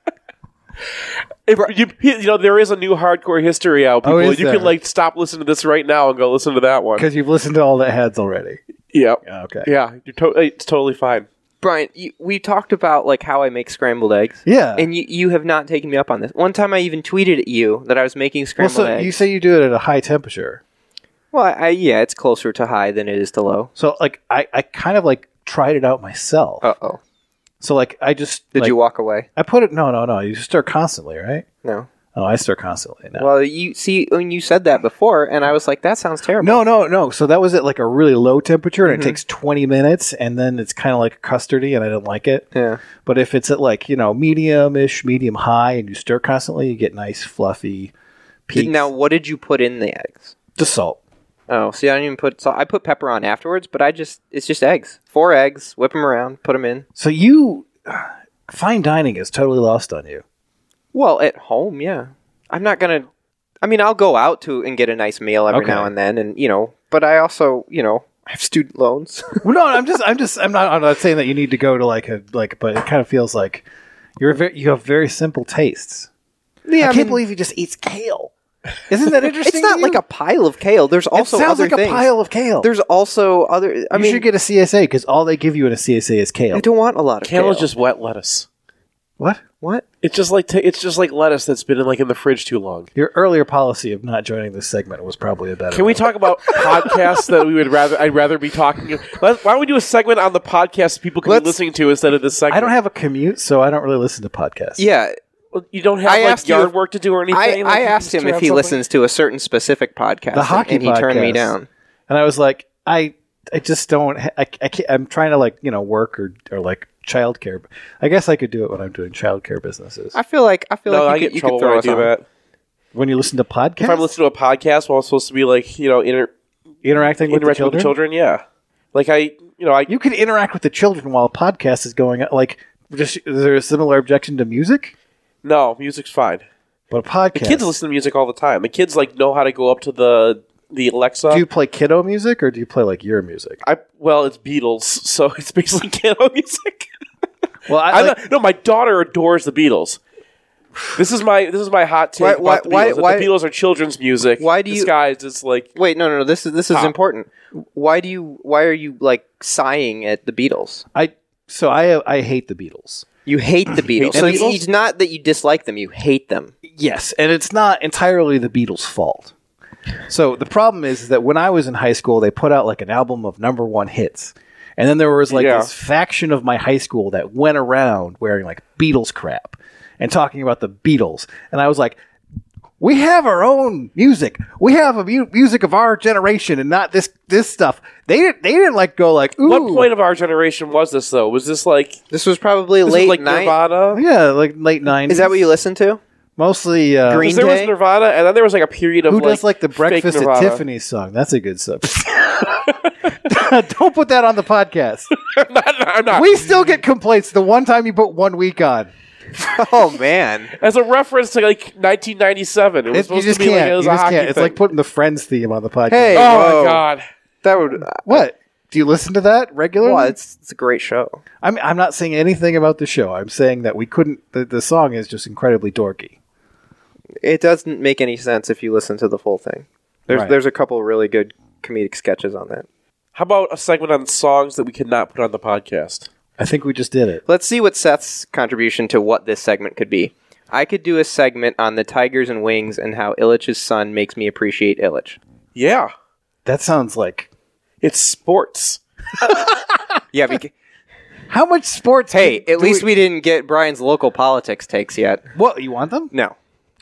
If you, you know, there is a new hardcore history out. People, Oh, is you there? could like stop listening to this right now and go listen to that one. Because you've listened to all the heads already. Yeah. Okay. Yeah. You're to- it's totally fine. Brian, you, we talked about like how I make scrambled eggs. Yeah. And you, you have not taken me up on this. One time I even tweeted at you that I was making Well, scrambled so eggs. you say you do it at a high temperature. Well, I, I, yeah, it's closer to high than it is to low. So like I, I kind of like tried it out myself. Uh oh. So like I just Did like, you walk away? I put it no no no. You stir constantly, right? No. Oh, I stir constantly now. Well, you see, when you said that before, and I was like, that sounds terrible. No, no, no. So that was at like a really low temperature, and Mhm. it takes twenty minutes, and then it's kind of like custardy, and I didn't like it. Yeah. But if it's at like you know medium-ish, medium high, and you stir constantly, you get nice fluffy peaks. Now, what did you put in the eggs? Just salt. Oh, see, I didn't even put salt. I put pepper on afterwards, but I just, it's just eggs. Four eggs, whip them around, put them in. So you, fine dining is totally lost on you. Well, at home, yeah. I'm not going to, I mean, I'll go out to and get a nice meal every Okay. now and then, and, you know, but I also, you know, I have student loans. Well, no, I'm just, I'm just, I'm not, I'm not saying that you need to go to like a like, but it kind of feels like you're very, you have very simple tastes. Yeah, I I can't mean- believe he just eats kale. Isn't that interesting? It's not to you? like a pile of kale. There's also it sounds other like things. a pile of kale. There's also other. I you mean, should get a C S A because all they give you in a C S A is kale. I don't want a lot of Kale kale. is just wet lettuce. What? What? It's just like t- it's just like lettuce that's been in like in the fridge too long. Your earlier policy of not joining this segment was probably a better. Can we one. talk about podcasts that we would rather? I'd rather be talking. Why don't we do a segment on the podcast people can Let's- be listening to instead of this segment? I don't have a commute, so I don't really listen to podcasts. Yeah. Well, you don't have I like asked you yard if- work to do or anything. I, Like, I you asked just him turn if on he something? listens to a certain specific podcast, the hockey and he turned me podcast. down. And I was like, I, I just don't. I, I can't, I'm trying to like you know work or or like childcare. I guess I could do it when I'm doing childcare businesses. I feel like I feel No, like I you get could, in you trouble could throw when I us do on. that. When you listen to podcasts, If I'm listening to a podcast while I'm supposed to be like you know inter- interacting with the interacting children, with the children, yeah. Like I, you know, I you can interact with the children while a podcast is going on. Like, just is there a similar objection to music? no music's fine. But a podcast. The kids listen to music all the time. The kids like know how to go up to the the Alexa. Do you play kiddo music or do you play like your music? I well, it's Beatles, so it's basically kiddo music. Well, I, I'm like, not, no, my daughter adores the Beatles. This is my this is my hot take Why- about the why- Beatles. that why- the Beatles are children's music. Why do you- disguised as like Wait, no, no, no. This is this is Pop. important. Why do you? Why are you like sighing at the Beatles? I so I I hate the Beatles. You hate the Beatles. the so Beatles? it's not that you dislike them; you hate them. Yes, and it's not entirely the Beatles' fault. So the problem is that when I was in high school, they put out like an album of number one hits. And then there was like Yeah. this faction of my high school that went around wearing like Beatles crap and talking about the Beatles. And I was like, we have our own music. We have a mu- music of our generation and not this this stuff. They didn't they didn't like go like, ooh. what point of our generation was this though? Was this like This was probably this was late like night. Nirvana? Yeah, like late nineties. Is that what you listened to? Mostly uh, Green 'Cause there was Day? Nirvana, and then there was like a period of who like does like the fake Breakfast at Nirvana. Tiffany's song? That's a good subject. Don't put that on the podcast. I'm not, I'm not. We still get complaints the one time you put one week on. Oh man! As a reference to like nineteen ninety-seven, it was It, you supposed just to be can't. like it was you a just hockey can't. It's thing. like putting the Friends theme on the podcast. Hey, oh whoa. my god! That would. What? Do you listen to that regularly? Well, it's it's a great show. I'm I'm not saying anything about the show. I'm saying that we couldn't. The, the song is just incredibly dorky. It doesn't make any sense if you listen to the full thing. There's Right. there's a couple really good comedic sketches on that. How about a segment on songs that we cannot put on the podcast? I think we just did it. Let's see what Seth's contribution to what this segment could be. I could do a segment on the Tigers and Wings and how Illich's son makes me appreciate Illich. Yeah, That sounds like it's sports. Yeah, beca- how much sports? hey, do- at do least we didn't get Brian's local politics takes yet. What you want them? No.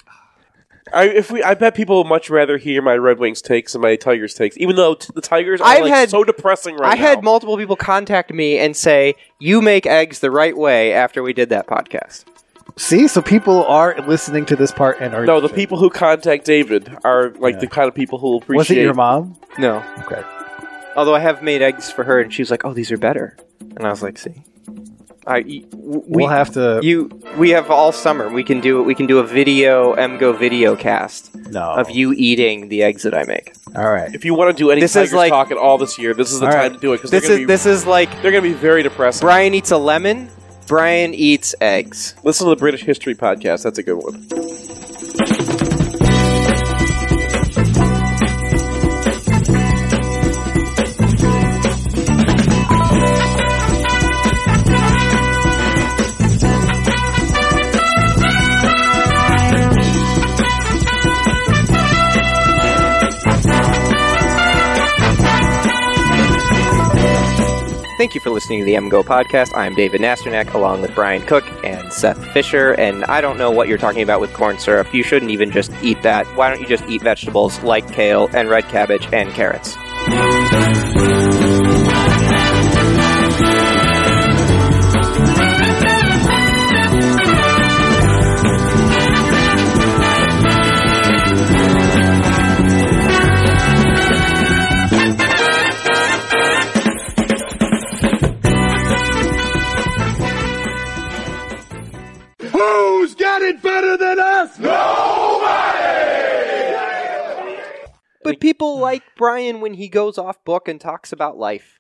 I if we, I bet people would much rather hear my Red Wings takes than my Tigers takes, even though t- the Tigers are I've like had- so depressing right I now. had multiple people contact me and say, you make eggs the right way after we did that podcast. See, so people are listening to this part and are no, the people who contact David are like Yeah. the kind of people who will appreciate. Was it your mom? No. Okay. Although I have made eggs for her and she was like, oh, these are better. And I was like, see. I, y- w- we, We'll have to. You, we have all summer. We can do we can do a video MGO video cast No. of you eating the eggs that I make. All right. If you want to do any This is Tigers like- talk at all this year, this is the All time right. to do it because This they're is gonna be this is like they're going to be very depressing. Brian eats a lemon. Brian eats eggs. Listen to the British History podcast. That's a good one. Thank you for listening to the MGO podcast. I'm David Nasternak along with Brian Cook and Seth Fisher. And I don't know what you're talking about with corn syrup. You shouldn't even just eat that. Why don't you just eat vegetables like kale and red cabbage and carrots? Who's got it better than us? But people like Brian when he goes off book and talks about life.